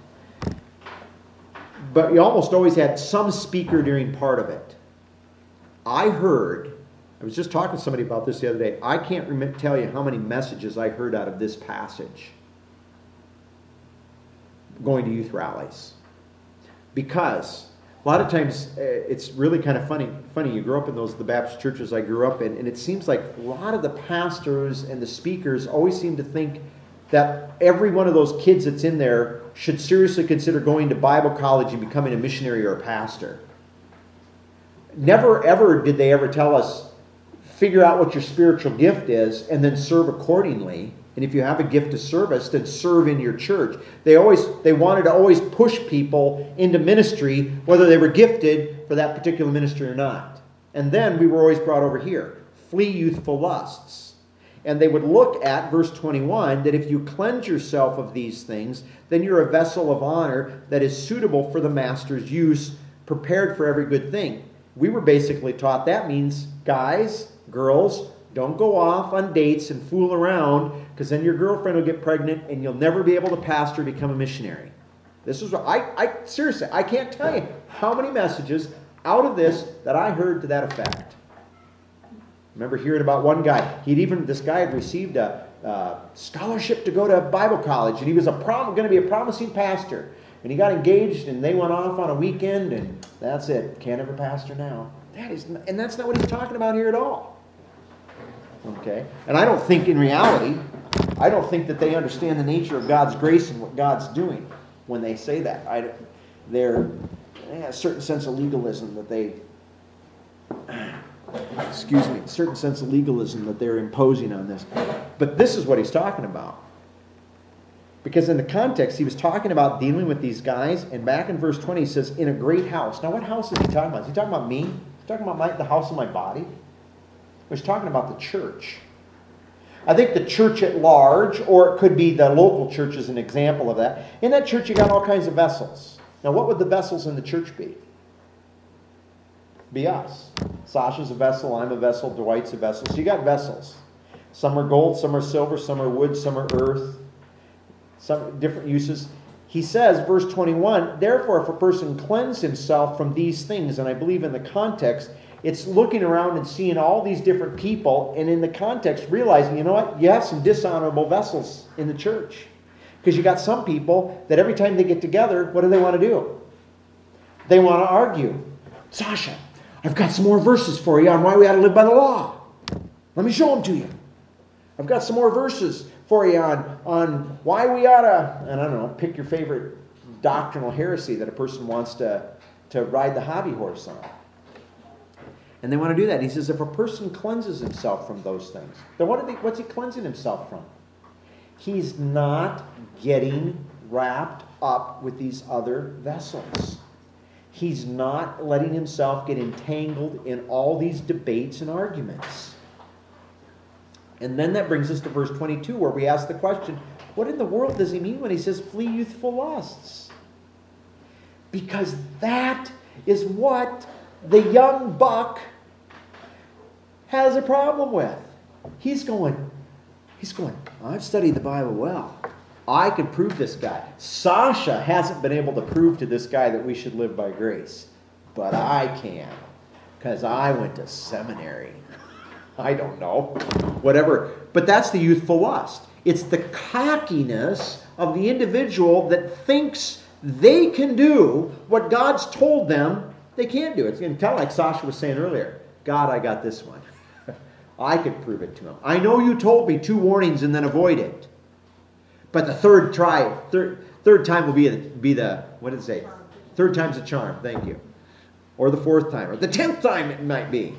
But you almost always had some speaker during part of it. I heard, I was just talking to somebody about this the other day, I can't rem- tell you how many messages I heard out of this passage going to youth rallies. Because a lot of times uh, it's really kind of funny. Funny, you grow up in those the Baptist churches I grew up in, and it seems like a lot of the pastors and the speakers always seem to think that every one of those kids that's in there should seriously consider going to Bible college and becoming a missionary or a pastor. Never ever did they ever tell us, figure out what your spiritual gift is and then serve accordingly. And if you have a gift of service, then serve in your church. They always they wanted to always push people into ministry, whether they were gifted for that particular ministry or not. And then we were always brought over here. Flee youthful lusts. And they would look at verse twenty-one, that if you cleanse yourself of these things, then you're a vessel of honor that is suitable for the master's use, prepared for every good thing. We were basically taught that means, guys, girls, don't go off on dates and fool around, because then your girlfriend will get pregnant and you'll never be able to pastor or become a missionary. This is what I, I seriously, I can't tell you how many messages out of this that I heard to that effect. I remember hearing about one guy. He'd even this guy had received a uh, scholarship to go to Bible college, and he was a prom, going to be a promising pastor. And he got engaged, and they went off on a weekend, and that's it. Can't ever pastor now. That is, not, and that's not what he's talking about here at all. Okay? And I don't think in reality, I don't think that they understand the nature of God's grace and what God's doing when they say that. I, they're they have a certain sense of legalism that they, excuse me, a certain sense of legalism that they're imposing on this. But this is what he's talking about. Because in the context, he was talking about dealing with these guys, and back in verse twenty, he says, in a great house. Now, what house is he talking about? Is he talking about me? Is he talking about my, the house of my body? Or he's talking about the church. I think the church at large, or it could be the local church as an example of that. In that church, you got all kinds of vessels. Now, what would the vessels in the church be? Be us. Sasha's a vessel, I'm a vessel, Dwight's a vessel. So you got vessels. Some are gold, some are silver, some are wood, some are earth. Some different uses. He says, verse twenty-one, therefore if a person cleanse himself from these things, and I believe in the context, it's looking around and seeing all these different people, and in the context realizing, you know what, you have some dishonorable vessels in the church. Because you got some people that every time they get together, what do they want to do? They want to argue. Sasha, I've got some more verses for you on why we ought to live by the law. Let me show them to you. I've got some more verses for you on, on why we ought to, and I don't know, pick your favorite doctrinal heresy that a person wants to, to ride the hobby horse on. And they want to do that. He says if a person cleanses himself from those things, then what are they, what's he cleansing himself from? He's not getting wrapped up with these other vessels. He's not letting himself get entangled in all these debates and arguments. And then that brings us to verse twenty-two, where we ask the question, what in the world does he mean when he says flee youthful lusts? Because that is what the young buck has a problem with. He's going, he's going, I've studied the Bible well. I can prove this guy. Sasha hasn't been able to prove to this guy that we should live by grace. But I can. Because I went to seminary. I don't know. Whatever. But that's the youthful lust. It's the cockiness of the individual that thinks they can do what God's told them they can't do. It's kind of like Sasha was saying earlier. God, I got this one. I could prove it to him. I know you told me two warnings and then avoid it. But the third try, third, third time will be, be the, what did it say? Third time's a charm. Thank you. Or the fourth time. Or the tenth time it might be.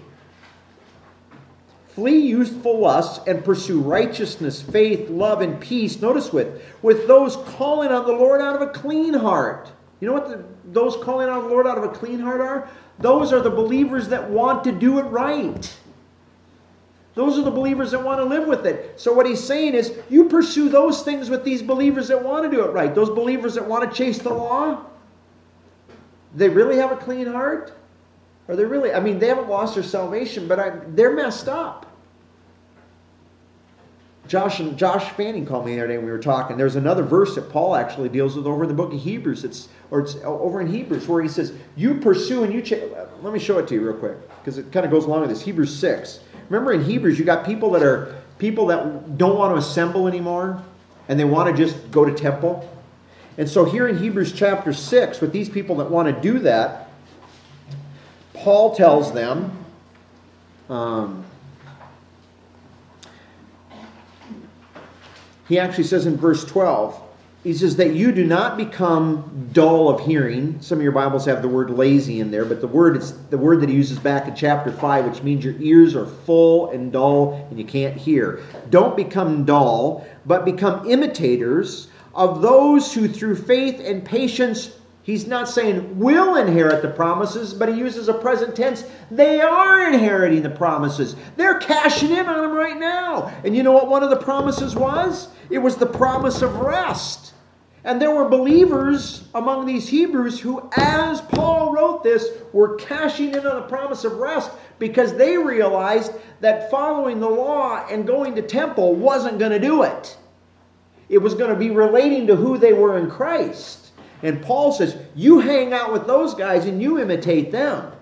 Flee youthful lusts and pursue righteousness, faith, love, and peace. Notice with, with those calling on the Lord out of a clean heart. You know what the, those calling on the Lord out of a clean heart are? Those are the believers that want to do it right. Those are the believers that want to live with it. So what he's saying is, you pursue those things with these believers that want to do it right. Those believers that want to chase the law. They really have a clean heart? Or they really, I mean, they haven't lost their salvation, but I, they're messed up. Josh and Josh Fanning called me the other day when we were talking. There's another verse that Paul actually deals with over in the book of Hebrews. It's or it's over in Hebrews where he says, "You pursue and you chase." Let me show it to you real quick because it kind of goes along with this. Hebrews six. Remember in Hebrews, you got people that are people that don't want to assemble anymore, and they want to just go to temple. And so here in Hebrews chapter six, with these people that want to do that, Paul tells them. Um, He actually says in verse twelve, he says that you do not become dull of hearing. Some of your Bibles have the word lazy in there, but the word is the word that he uses back in chapter five, which means your ears are full and dull and you can't hear. Don't become dull, but become imitators of those who through faith and patience, he's not saying will inherit the promises, but he uses a present tense. They are inheriting the promises. They're cashing in on them right now. And you know what one of the promises was? It was the promise of rest. And there were believers among these Hebrews who, as Paul wrote this, were cashing in on the promise of rest because they realized that following the law and going to temple wasn't going to do it. It was going to be relating to who they were in Christ. And Paul says, you hang out with those guys and you imitate them.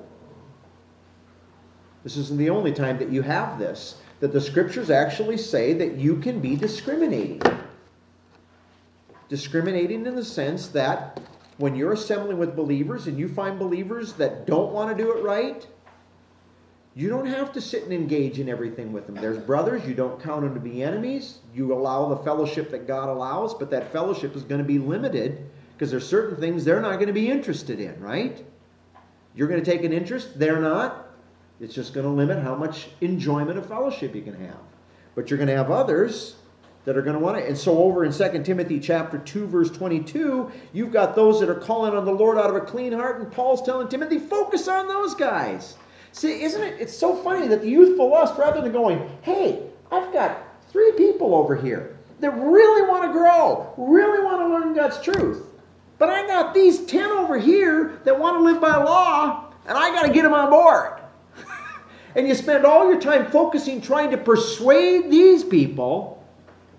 This isn't the only time that you have this. That the scriptures actually say that you can be discriminating. Discriminating in the sense that when you're assembling with believers and you find believers that don't want to do it right, you don't have to sit and engage in everything with them. There's brothers, you don't count them to be enemies. You allow the fellowship that God allows, but that fellowship is going to be limited because there's certain things they're not going to be interested in, right? You're going to take an interest, they're not. It's just going to limit how much enjoyment of fellowship you can have. But you're going to have others that are going to want it. And so over in Second Timothy chapter two, verse twenty-two, you've got those that are calling on the Lord out of a clean heart, and Paul's telling Timothy, focus on those guys. See, isn't it? It's so funny that the youthful lust, rather than going, hey, I've got three people over here that really want to grow, really want to learn God's truth. But I got these ten over here that want to live by law, and I got to get them on board. And you spend all your time focusing, trying to persuade these people,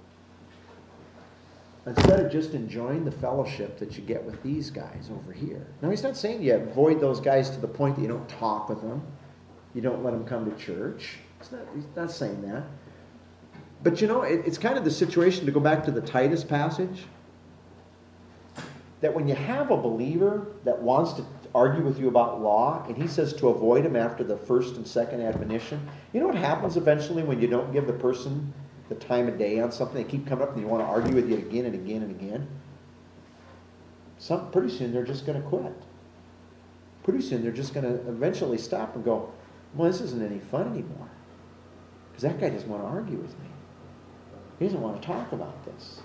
instead of just enjoying the fellowship that you get with these guys over here. Now, he's not saying you avoid those guys to the point that you don't talk with them. You don't let them come to church. He's not, he's not saying that. But you know, it, it's kind of the situation, to go back to the Titus passage, that when you have a believer that wants to argue with you about law, and he says to avoid him after the first and second admonition, you know what happens eventually when you don't give the person the time of day on something? They keep coming up and they want to argue with you again and again and again. Some, pretty soon they're just going to quit. Pretty soon they're just going to eventually stop and go, well, this isn't any fun anymore. Because that guy doesn't want to argue with me. He doesn't want to talk about this.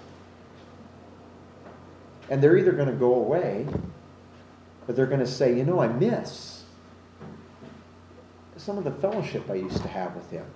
And they're either going to go away, but they're going to say, you know, I miss some of the fellowship I used to have with him.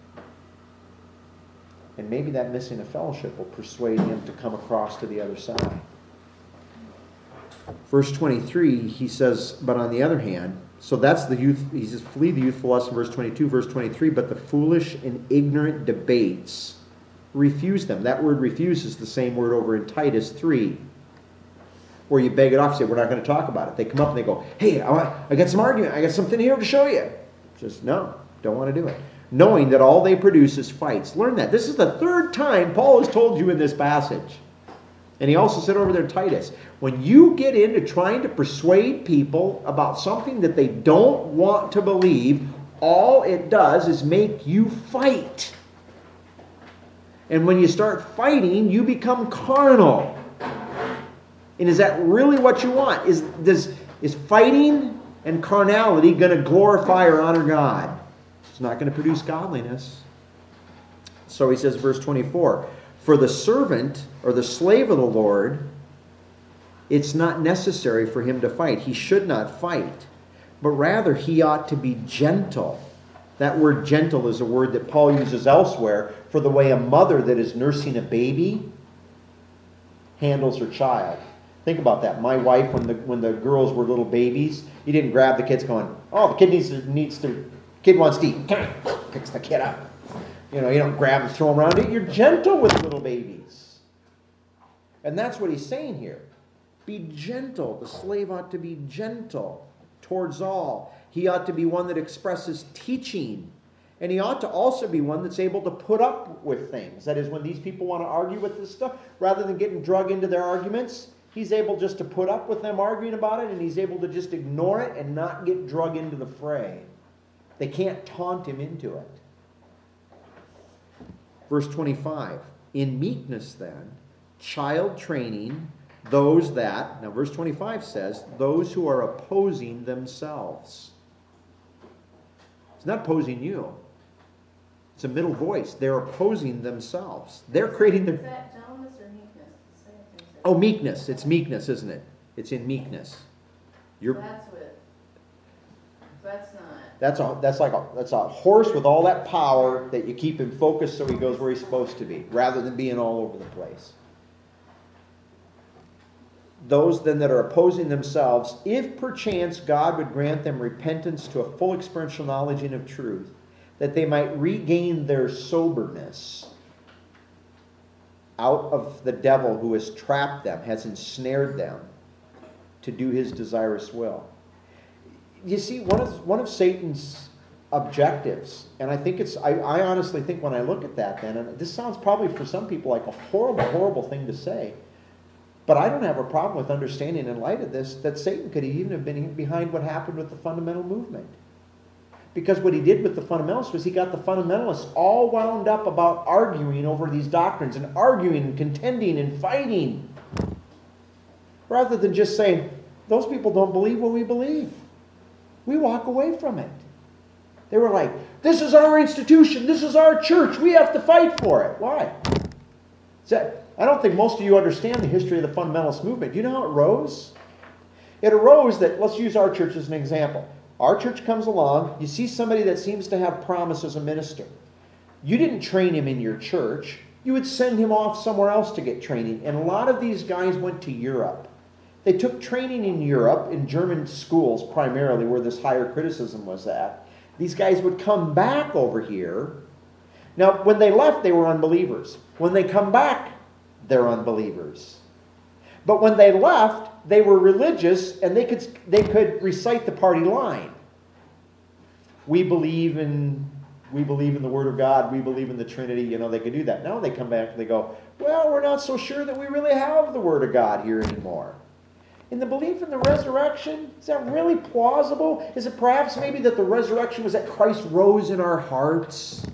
And maybe that missing of fellowship will persuade him to come across to the other side. Verse twenty-three, he says, but on the other hand, so that's the youth, he says, flee the youthful lust in verse twenty-two, verse twenty-three, but the foolish and ignorant debates, refuse them. That word refuse is the same word over in Titus three, where you beg it off, say, we're not going to talk about it. They come up and they go, hey, I, want, I got some argument, I got something here to show you. Just, no, don't want to do it. Knowing that all they produce is fights. Learn that. This is the third time Paul has told you in this passage. And he also said over there in Titus, when you get into trying to persuade people about something that they don't want to believe, all it does is make you fight. And when you start fighting, you become carnal. And is that really what you want? Is, does, is fighting and carnality going to glorify or honor God? It's not going to produce godliness. So he says, verse twenty-four, for the servant or the slave of the Lord, it's not necessary for him to fight. He should not fight, but rather he ought to be gentle. That word gentle is a word that Paul uses elsewhere for the way a mother that is nursing a baby handles her child. Think about that. My wife, when the when the girls were little babies, you didn't grab the kids going, oh, the kid needs to, needs to kid wants to eat. Picks the kid up. You know, you don't grab and throw them around it. You're gentle with little babies. And that's what he's saying here. Be gentle. The slave ought to be gentle towards all. He ought to be one that expresses teaching. And he ought to also be one that's able to put up with things. That is, when these people want to argue with this stuff, rather than getting drug into their arguments, he's able just to put up with them arguing about it, and he's able to just ignore it and not get drug into the fray. They can't taunt him into it. Verse twenty-five, in meekness then, child training those that, now verse twenty-five says, those who are opposing themselves. It's not opposing you. It's a middle voice. They're opposing themselves. They're creating the... Is that gentleness or meekness? Say it, say it. Oh, meekness. It's meekness, isn't it? It's in meekness. You're... That's what, that's not. That's a that's like a that's a horse with all that power that you keep him focused so he goes where he's supposed to be, rather than being all over the place. Those then that are opposing themselves, if perchance God would grant them repentance to a full experiential knowledge of truth, that they might regain their soberness out of the devil who has trapped them, has ensnared them to do his desirous will. You see, one of one of Satan's objectives, and I think it's, I, I honestly think when I look at that then, and this sounds probably for some people like a horrible, horrible thing to say, but I don't have a problem with understanding in light of this that Satan could even have been behind what happened with the fundamental movement. Because what he did with the fundamentalists was he got the fundamentalists all wound up about arguing over these doctrines and arguing and contending and fighting, rather than just saying, those people don't believe what we believe. We walk away from it. They were like, this is our institution, this is our church, we have to fight for it. Why? That, I don't think most of you understand the history of the fundamentalist movement. Do you know how it arose? It arose that, let's use our church as an example. Our church comes along, you see somebody that seems to have promise as a minister. You didn't train him in your church. You would send him off somewhere else to get training. And a lot of these guys went to Europe. They took training in Europe, in German schools primarily, where this higher criticism was at. These guys would come back over here. Now, when they left, they were unbelievers. When they come back, they're unbelievers. But when they left, they were religious, and they could, they could recite the party line. We believe in, we believe in the Word of God. We believe in the Trinity. You know, they could do that. Now they come back and they go, well, we're not so sure that we really have the Word of God here anymore. In the belief in the resurrection, is that really plausible? Is it perhaps maybe that the resurrection was that Christ rose in our hearts?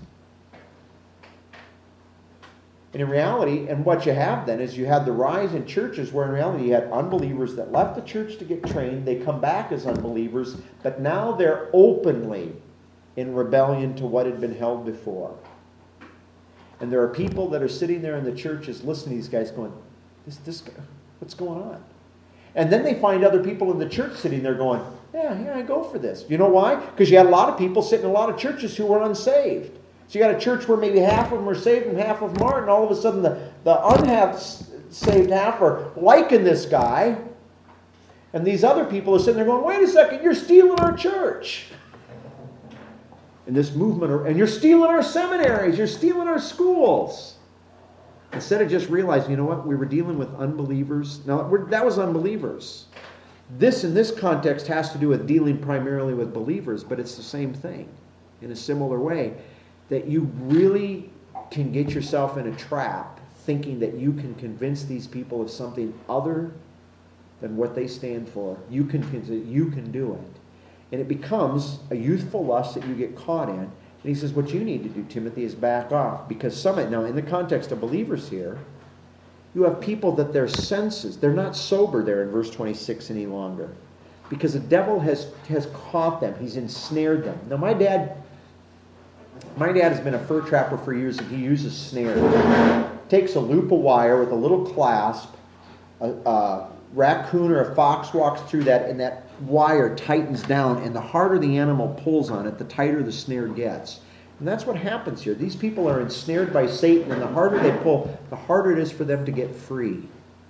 And in reality, and what you have then is you had the rise in churches where in reality you had unbelievers that left the church to get trained. They come back as unbelievers, but now they're openly in rebellion to what had been held before. And there are people that are sitting there in the churches listening to these guys going, this, this, what's going on? And then they find other people in the church sitting there going, yeah, yeah, I go for this. You know why? Because you had a lot of people sitting in a lot of churches who were unsaved. So you got a church where maybe half of them are saved and half of them aren't, and all of a sudden the, the unhaved saved half are liking this guy, And these other people are sitting there going, wait a second, you're stealing our church. And this movement, and you're stealing our seminaries, you're stealing our schools. Instead of just realizing, you know what, we were dealing with unbelievers. Now, we're, that was unbelievers. This, in this context, has to do with dealing primarily with believers, but it's the same thing in a similar way, that you really can get yourself in a trap thinking that you can convince these people of something other than what they stand for. You can convince it, you can do it. And it becomes a youthful lust that you get caught in. And he says, what you need to do, Timothy, is back off. Because some, now in the context of believers here, you have people that their senses, they're not sober there in verse twenty-six any longer. Because the devil has, has caught them. He's ensnared them. Now my dad, my dad has been a fur trapper for years, and he uses snares. Takes a loop of wire with a little clasp, a, a raccoon or a fox walks through that, and that wire tightens down, and the harder the animal pulls on it, the tighter the snare gets. And that's what happens here. These people are ensnared by Satan, and the harder they pull, the harder it is for them to get free.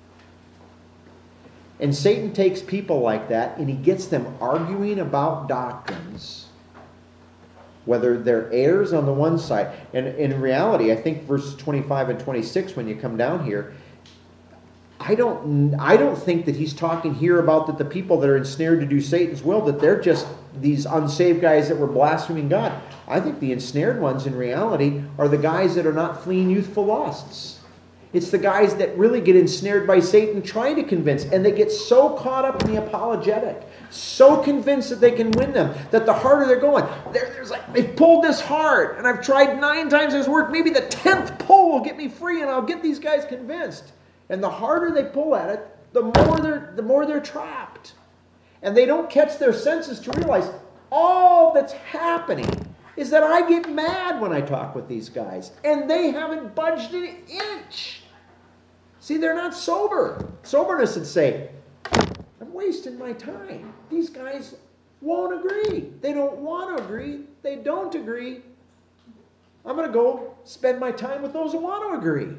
And Satan takes people like that, and he gets them arguing about doctrines, whether they're heirs on the one side. And, and in reality, I think verses twenty-five and twenty-six, when you come down here, I don't, I don't think that he's talking here about that the people that are ensnared to do Satan's will, that they're just these unsaved guys that were blaspheming God. I think the ensnared ones in reality are the guys that are not fleeing youthful lusts. It's the guys that really get ensnared by Satan trying to convince, and they get so caught up in the apologetic, so convinced that they can win them, that the harder they're going, they're, there's like, they've pulled this hard, and I've tried nine times it's worked. Maybe the tenth pull will get me free, and I'll get these guys convinced. And the harder they pull at it, the more they're, the more they're trapped. And they don't catch their senses to realize all that's happening is that I get mad when I talk with these guys, and they haven't budged an inch. See, they're not sober. Soberness would say, I'm wasting my time. These guys won't agree. They don't want to agree. They don't agree. I'm going to go spend my time with those who want to agree.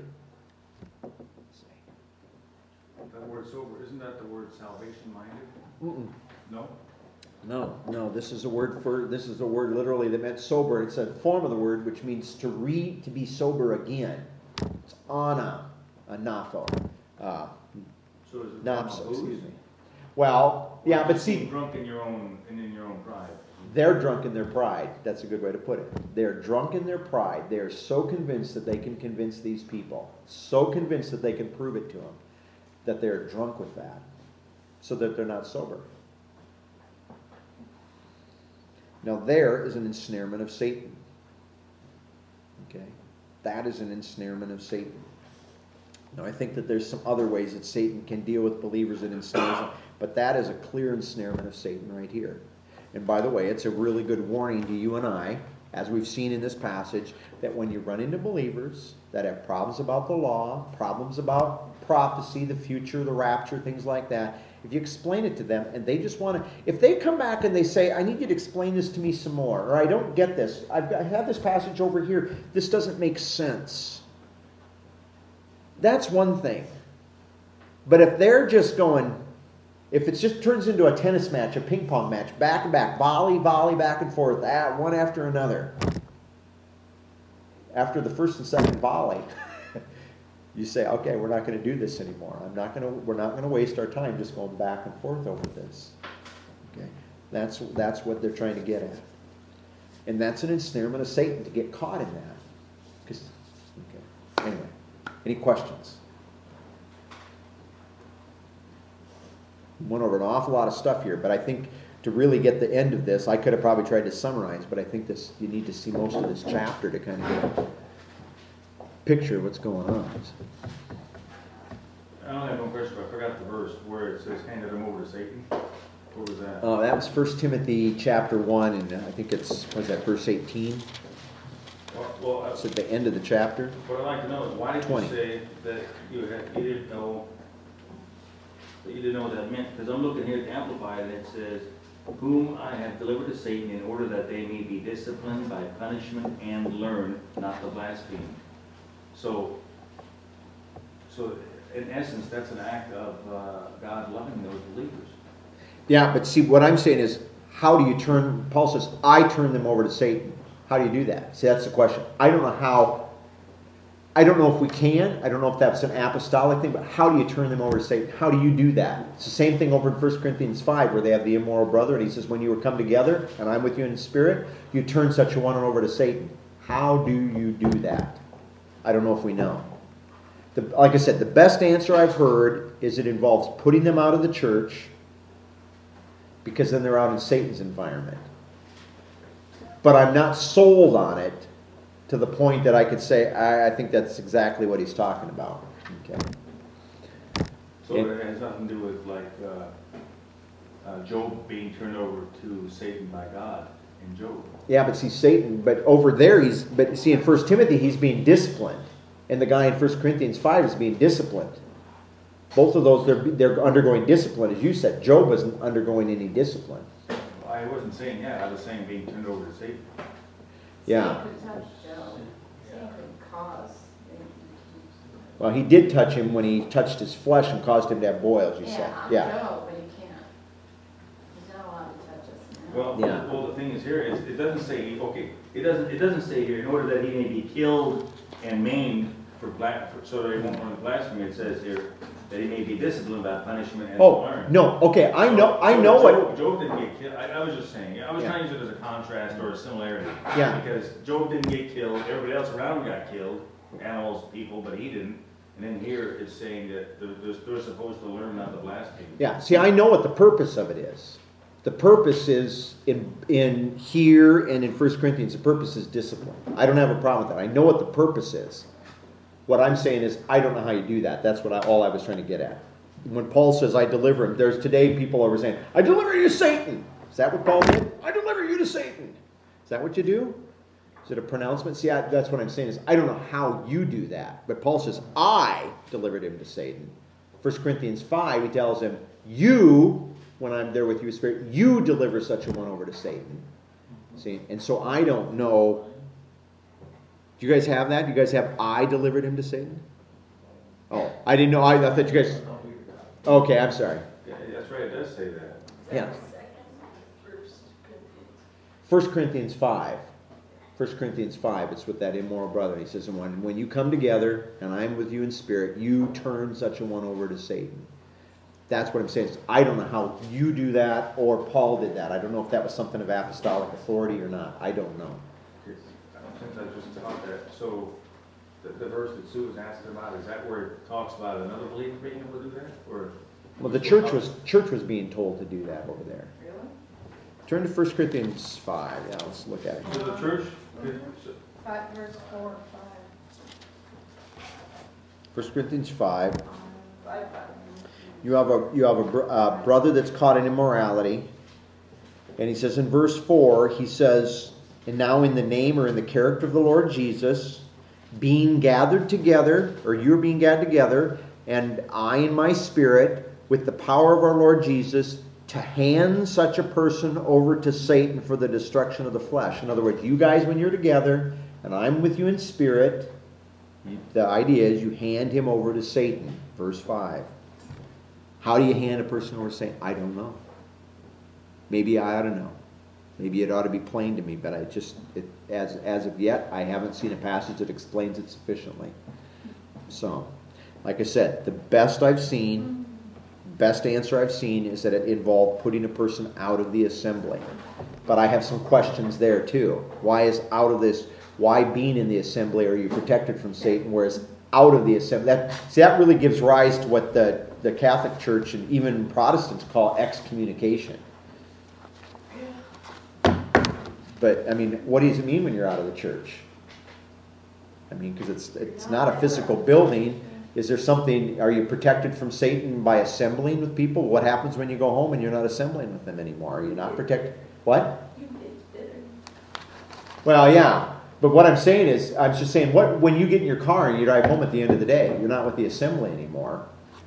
That word sober, isn't that the word salvation-minded? Mm-mm. No? No, no. This is a word for. This is a word literally that meant sober. It's a form of the word which means to read, to be sober again. It's ana, anapho, uh, So is it naps. from a booze? Excuse me. Well, yeah, but see, Drunk in your own, and in your own pride. they're drunk in their pride. That's a good way to put it. They're drunk in their pride. They are so convinced that they can convince these people, so convinced that they can prove it to them, that they're drunk with that, so that they're not sober. Now there is an ensnarement of Satan. Okay? That is an ensnarement of Satan. Now I think that there's some other ways that Satan can deal with believers and ensnares them, but that is a clear ensnarement of Satan right here. And by the way, it's a really good warning to you and I, as we've seen in this passage, that when you run into believers that have problems about the law, problems about prophecy, the future, the rapture, things like that, if you explain it to them and they just want to, if they come back and they say, I need you to explain this to me some more, or I don't get this, I've got, I have this passage over here, this doesn't make sense. That's one thing. But if they're just going, if it just turns into a tennis match, a ping pong match, back and back, volley, volley, back and forth, that one after another, after the first and second volley, you say, okay, we're not going to do this anymore. I'm not going to. We're not going to waste our time just going back and forth over this. Okay, that's that's what they're trying to get at, and that's an ensnarement of Satan to get caught in that. Because, okay. Anyway, any questions? Went over an awful lot of stuff here, but I think to really get the end of this, I could have probably tried to summarize, but I think this you need to see most of this chapter to kind of get a picture of what's going on. I don't have one question, but I forgot the verse where it says, handed them over to Satan. What was that? Uh, that was First Timothy chapter one, and I think it's, what is that, verse eighteen? Well, well, It's at the end of the chapter. what I'd like to know is why did twenty. you say that you had, you didn't know, that you didn't know what that meant? Because I'm looking here at the Amplified, and it says, whom I have delivered to Satan in order that they may be disciplined by punishment and learn not to blaspheme. So, so in essence, that's an act of uh, God loving those believers. Yeah, but see, what I'm saying is, how do you turn, Paul says, I turn them over to Satan. How do you do that? See, that's the question. I don't know how, I don't know if we can, I don't know if that's an apostolic thing, but how do you turn them over to Satan? How do you do that? It's the same thing over in First Corinthians five, where they have the immoral brother, and he says, when you come together, and I'm with you in spirit, you turn such a one over to Satan. How do you do that? I don't know if we know. The, like I said, the best answer I've heard is it involves putting them out of the church, because then they're out in Satan's environment. But I'm not sold on it to the point that I could say, I, I think that's exactly what he's talking about. Okay. So it has nothing to do with like uh, uh, Job being turned over to Satan by God in Job. Yeah, but see, Satan, but over there he's, but see, in First Timothy he's being disciplined. And the guy in First Corinthians five is being disciplined. Both of those, they're, they're undergoing discipline, as you said. Job wasn't undergoing any discipline. I wasn't saying that. I was saying being turned over to Satan. Yeah. Satan could touch Job. Satan could cause. Well, he did touch him when he touched his flesh and caused him to have boils, you Yeah, said. on Yeah. Job, but he can't. He's not allowed to touch us now. Well, Yeah. well, the thing is here is it doesn't say okay. It doesn't. It doesn't say here in order that he may be killed and maimed for black, for, so that he won't run blasphemy. It says here that he may be disciplined by punishment and Oh, learn. no, okay, I So- know, I so know Job, what... Job didn't get killed. I, I was just saying. I was Yeah. trying to use it as a contrast or a similarity. Yeah. Because Job didn't get killed. Everybody else around him got killed. Animals, people, but he didn't. And then here it's saying that they're, they're, they're supposed to learn not to blaspheme. Yeah, see, I know what the purpose of it is. The purpose is, in, in here and in First Corinthians, the purpose is discipline. I don't have a problem with that. I know what the purpose is. What I'm saying is, I don't know how you do that. That's what I, all I was trying to get at. When Paul says, I deliver him, there's today people over saying, I deliver you to Satan. Is that what Paul did? I deliver you to Satan. Is that what you do? Is it a pronouncement? See, I, that's what I'm saying is, I don't know how you do that. But Paul says, I delivered him to Satan. First Corinthians five, he tells him, you, when I'm there with you, Spirit, you deliver such a one over to Satan. See, and so I don't know. Do you guys have that? Do you guys have I delivered him to Satan? Oh, I didn't know. I, I thought you guys... Okay, I'm sorry. Yeah, that's right. It does say that. Yeah. First Corinthians five. First Corinthians five, it's with that immoral brother. He says, when, when you come together, and I'm with you in spirit, you turn such a one over to Satan. That's what I'm saying. I don't know how you do that, or Paul did that. I don't know if that was something of apostolic authority or not. I don't know. Since I just taught that, so the, the verse that Sue was asking about, is that where it talks about another believer being able to do that? Or Well, the church was church was being told to do that over there. Really? Turn to First Corinthians five. Yeah, let's look at it. So the church, Five, verse four, five. First Corinthians five. Five, five. You have a you have a br- uh, brother that's caught in immorality, and he says in verse four, he says, and now in the name or in the character of the Lord Jesus, being gathered together, or you're being gathered together, and I in my spirit, with the power of our Lord Jesus, to hand such a person over to Satan for the destruction of the flesh. In other words, you guys, when you're together, and I'm with you in spirit, you, the idea is you hand him over to Satan. Verse five. How do you hand a person over to Satan? I don't know. Maybe I ought to know. Maybe it ought to be plain to me, but I just, it, as, as of yet, I haven't seen a passage that explains it sufficiently. So, like I said, the best I've seen, best answer I've seen is that it involved putting a person out of the assembly. But I have some questions there too. Why is out of this, why being in the assembly are you protected from Satan, whereas out of the assembly, that, see, that really gives rise to what the, the Catholic Church and even Protestants call excommunication. But, I mean, what does it mean when you're out of the church? I mean, because it's it's not a physical building. Is there something, are you protected from Satan by assembling with people? What happens when you go home and you're not assembling with them anymore? Are you not protected? What? Well, yeah. But what I'm saying is, I'm just saying, what when you get in your car and you drive home at the end of the day, you're not with the assembly anymore.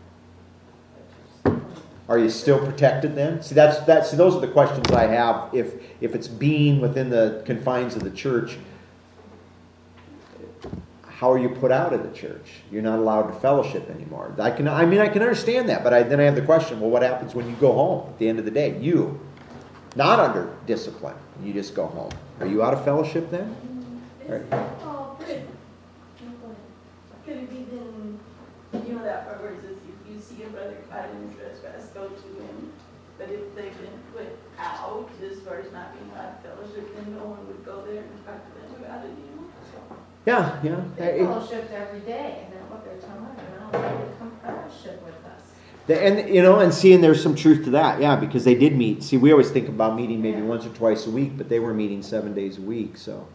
Are you still protected then? See, that's that's see, those are the questions I have. If if it's being within the confines of the church, how are you put out of the church? You're not allowed to fellowship anymore. I can, I mean, I can understand that, but I, then I have the question, well, what happens when you go home at the end of the day? You, not under discipline, you just go home. Are you out of fellowship then? Right. Oh, could, could it be then, you know that part where it says, if you see a brother caught in a trespass, go to him. But if they've been put out, as far as not being allowed fellowship, then no one would go there and talk to them about it, you know? Yeah, yeah. They It- fellowshipped every day, and then what they're telling me, I don't want to come fellowship with us. The- And, you know, and seeing there's some truth to that, yeah, because they did meet. See, we always think about meeting maybe Yeah. once or twice a week, but they were meeting seven days a week, so.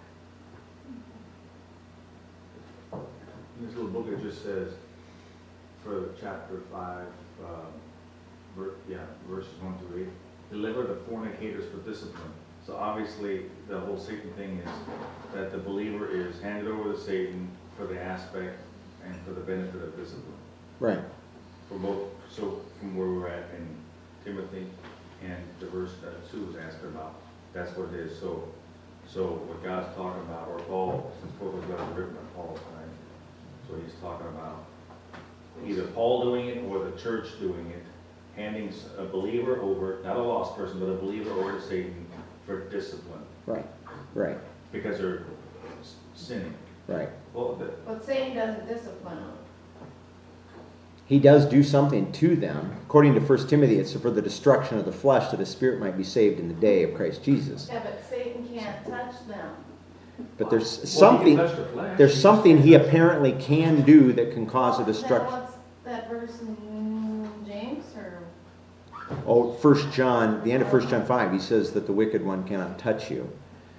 In this little book, it just says, for chapter five, um, ver, yeah, verses one through eight, deliver the fornicators for discipline. So obviously, the whole Satan thing is that the believer is handed over to Satan for the aspect and for the benefit of discipline. Right. For both, so from where we're at in Timothy and the verse that Sue was asking about, that's what it is. So, so what God's talking about, or Paul, since both of us are written by Paul, right? So he's talking about either Paul doing it or the church doing it, handing a believer over, not a lost person, but a believer over to Satan for discipline, Right, right, because they're sinning. right. Well, the, But Satan doesn't discipline them. He does do something to them. According to First Timothy, it's for the destruction of the flesh, that the spirit might be saved in the day of Christ Jesus. Yeah, but Satan can't touch them. But there's well, he something, can touch the flesh. there's He something just he can't touch- apparently can do that can cause a Well, then destruction. what's that verse in James, or? Oh, First John, the end of First John five, he says that the wicked one cannot touch you.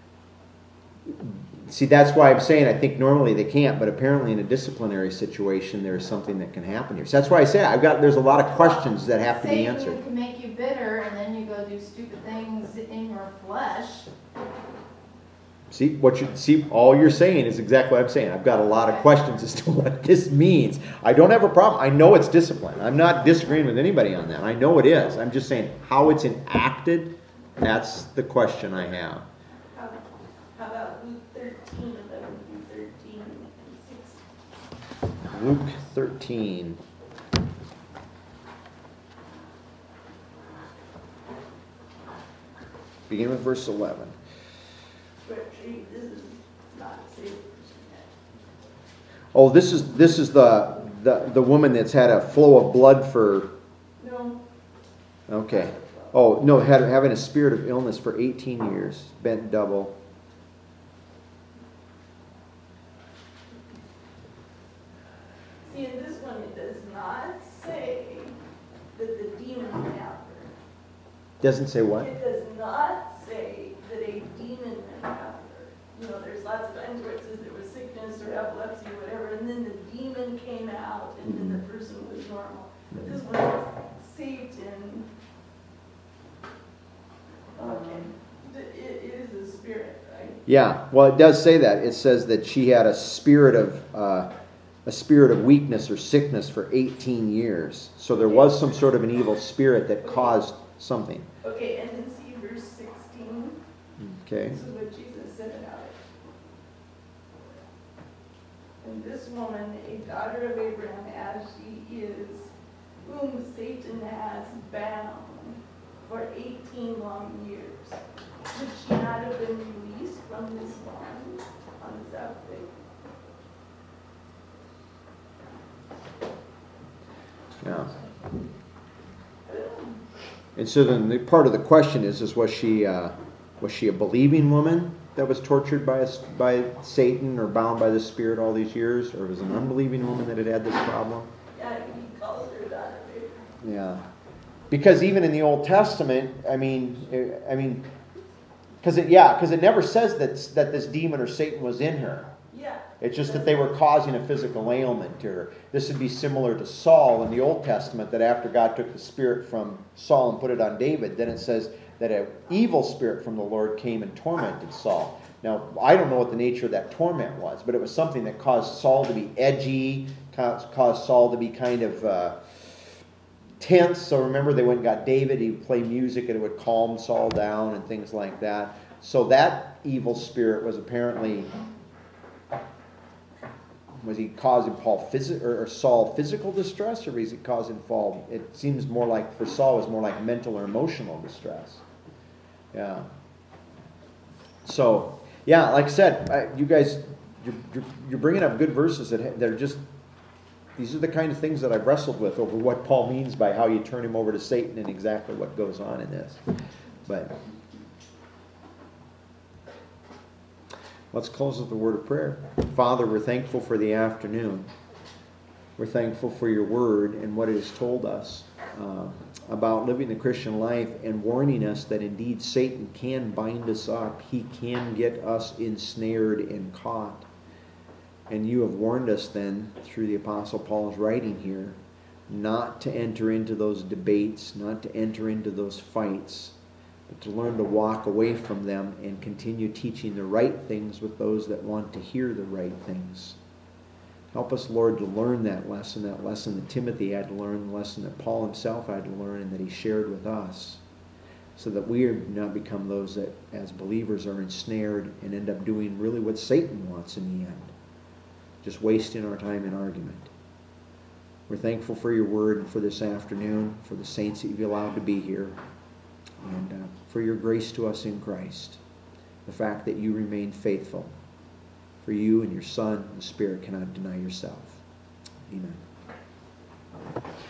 See, that's why I'm saying I think normally they can't, but apparently in a disciplinary situation there is something that can happen here. So that's why I say I've got there's a lot of questions that have to be answered. Satan can make you bitter, and then you go do stupid things in your flesh. See what you see. All you're saying is exactly what I'm saying. I've got a lot of questions as to what this means. I don't have a problem. I know it's discipline. I'm not disagreeing with anybody on that. I know it is. I'm just saying how it's enacted. That's the question I have. How, how about Luke thirteen, eleven through thirteen, and sixteen? Luke thirteen. Begin with verse eleven. Retreat, this is not safe. Oh, this is this is the the the woman that's had a flow of blood for. No. Okay. Oh no, had having a spirit of illness for eighteen years, bent double. See, in this one, it does not say that the demon went after her. Doesn't say what. It does not say that a demon went after her. You know, there's lots of times where it says there was sickness or epilepsy or whatever, and then the demon came out, and then the person was normal. But this one is Satan. Okay. It, it is a spirit, right? Yeah. Well, it does say that. It says that she had a spirit of uh, a spirit of weakness or sickness for eighteen years. So there was some sort of an evil spirit that caused something. Okay, and then see verse sixteen. Okay. This is what Jesus said about it. And this woman, a daughter of Abraham, as she is, whom Satan has bound for eighteen long years, should she not have been released from this bond on the Sabbath day? Yeah. And so then the part of the question is: is was she uh, was she a believing woman that was tortured by a, by Satan or bound by the Spirit all these years, or was it an unbelieving woman that had had this problem? Yeah, he calls her daughter of Abraham. Yeah, because even in the Old Testament, I mean, I mean, because it yeah, because it never says that that this demon or Satan was in her. Yeah. It's just that they were causing a physical ailment to her. This would be similar to Saul in the Old Testament, that after God took the spirit from Saul and put it on David, then it says that an evil spirit from the Lord came and tormented Saul. Now, I don't know what the nature of that torment was, but it was something that caused Saul to be edgy, caused, caused Saul to be kind of uh, tense. So remember, they went and got David. He would play music and it would calm Saul down and things like that. So that evil spirit was apparently was he causing Paul phys- or Saul physical distress, or was he causing Paul? It seems more like for Saul it was more like mental or emotional distress. Yeah. So yeah, like I said, I, you guys, you're, you're, you're bringing up good verses that they're just. These are the kind of things that I've wrestled with over what Paul means by how you turn him over to Satan and exactly what goes on in this. But let's close with the word of prayer. Father, we're thankful for the afternoon. We're thankful for your word and what it has told us uh, about living the Christian life and warning us that indeed Satan can bind us up. He can get us ensnared and caught. And you have warned us then, through the Apostle Paul's writing here, not to enter into those debates, not to enter into those fights, but to learn to walk away from them and continue teaching the right things with those that want to hear the right things. Help us, Lord, to learn that lesson, that lesson that Timothy had to learn, the lesson that Paul himself had to learn and that he shared with us, so that we do not become those that, as believers, are ensnared and end up doing really what Satan wants in the end. Just wasting our time in argument. We're thankful for your word and for this afternoon, for the saints that you've allowed to be here, and uh, for your grace to us in Christ. The fact that you remain faithful. For you and your Son and the Spirit cannot deny yourself. Amen.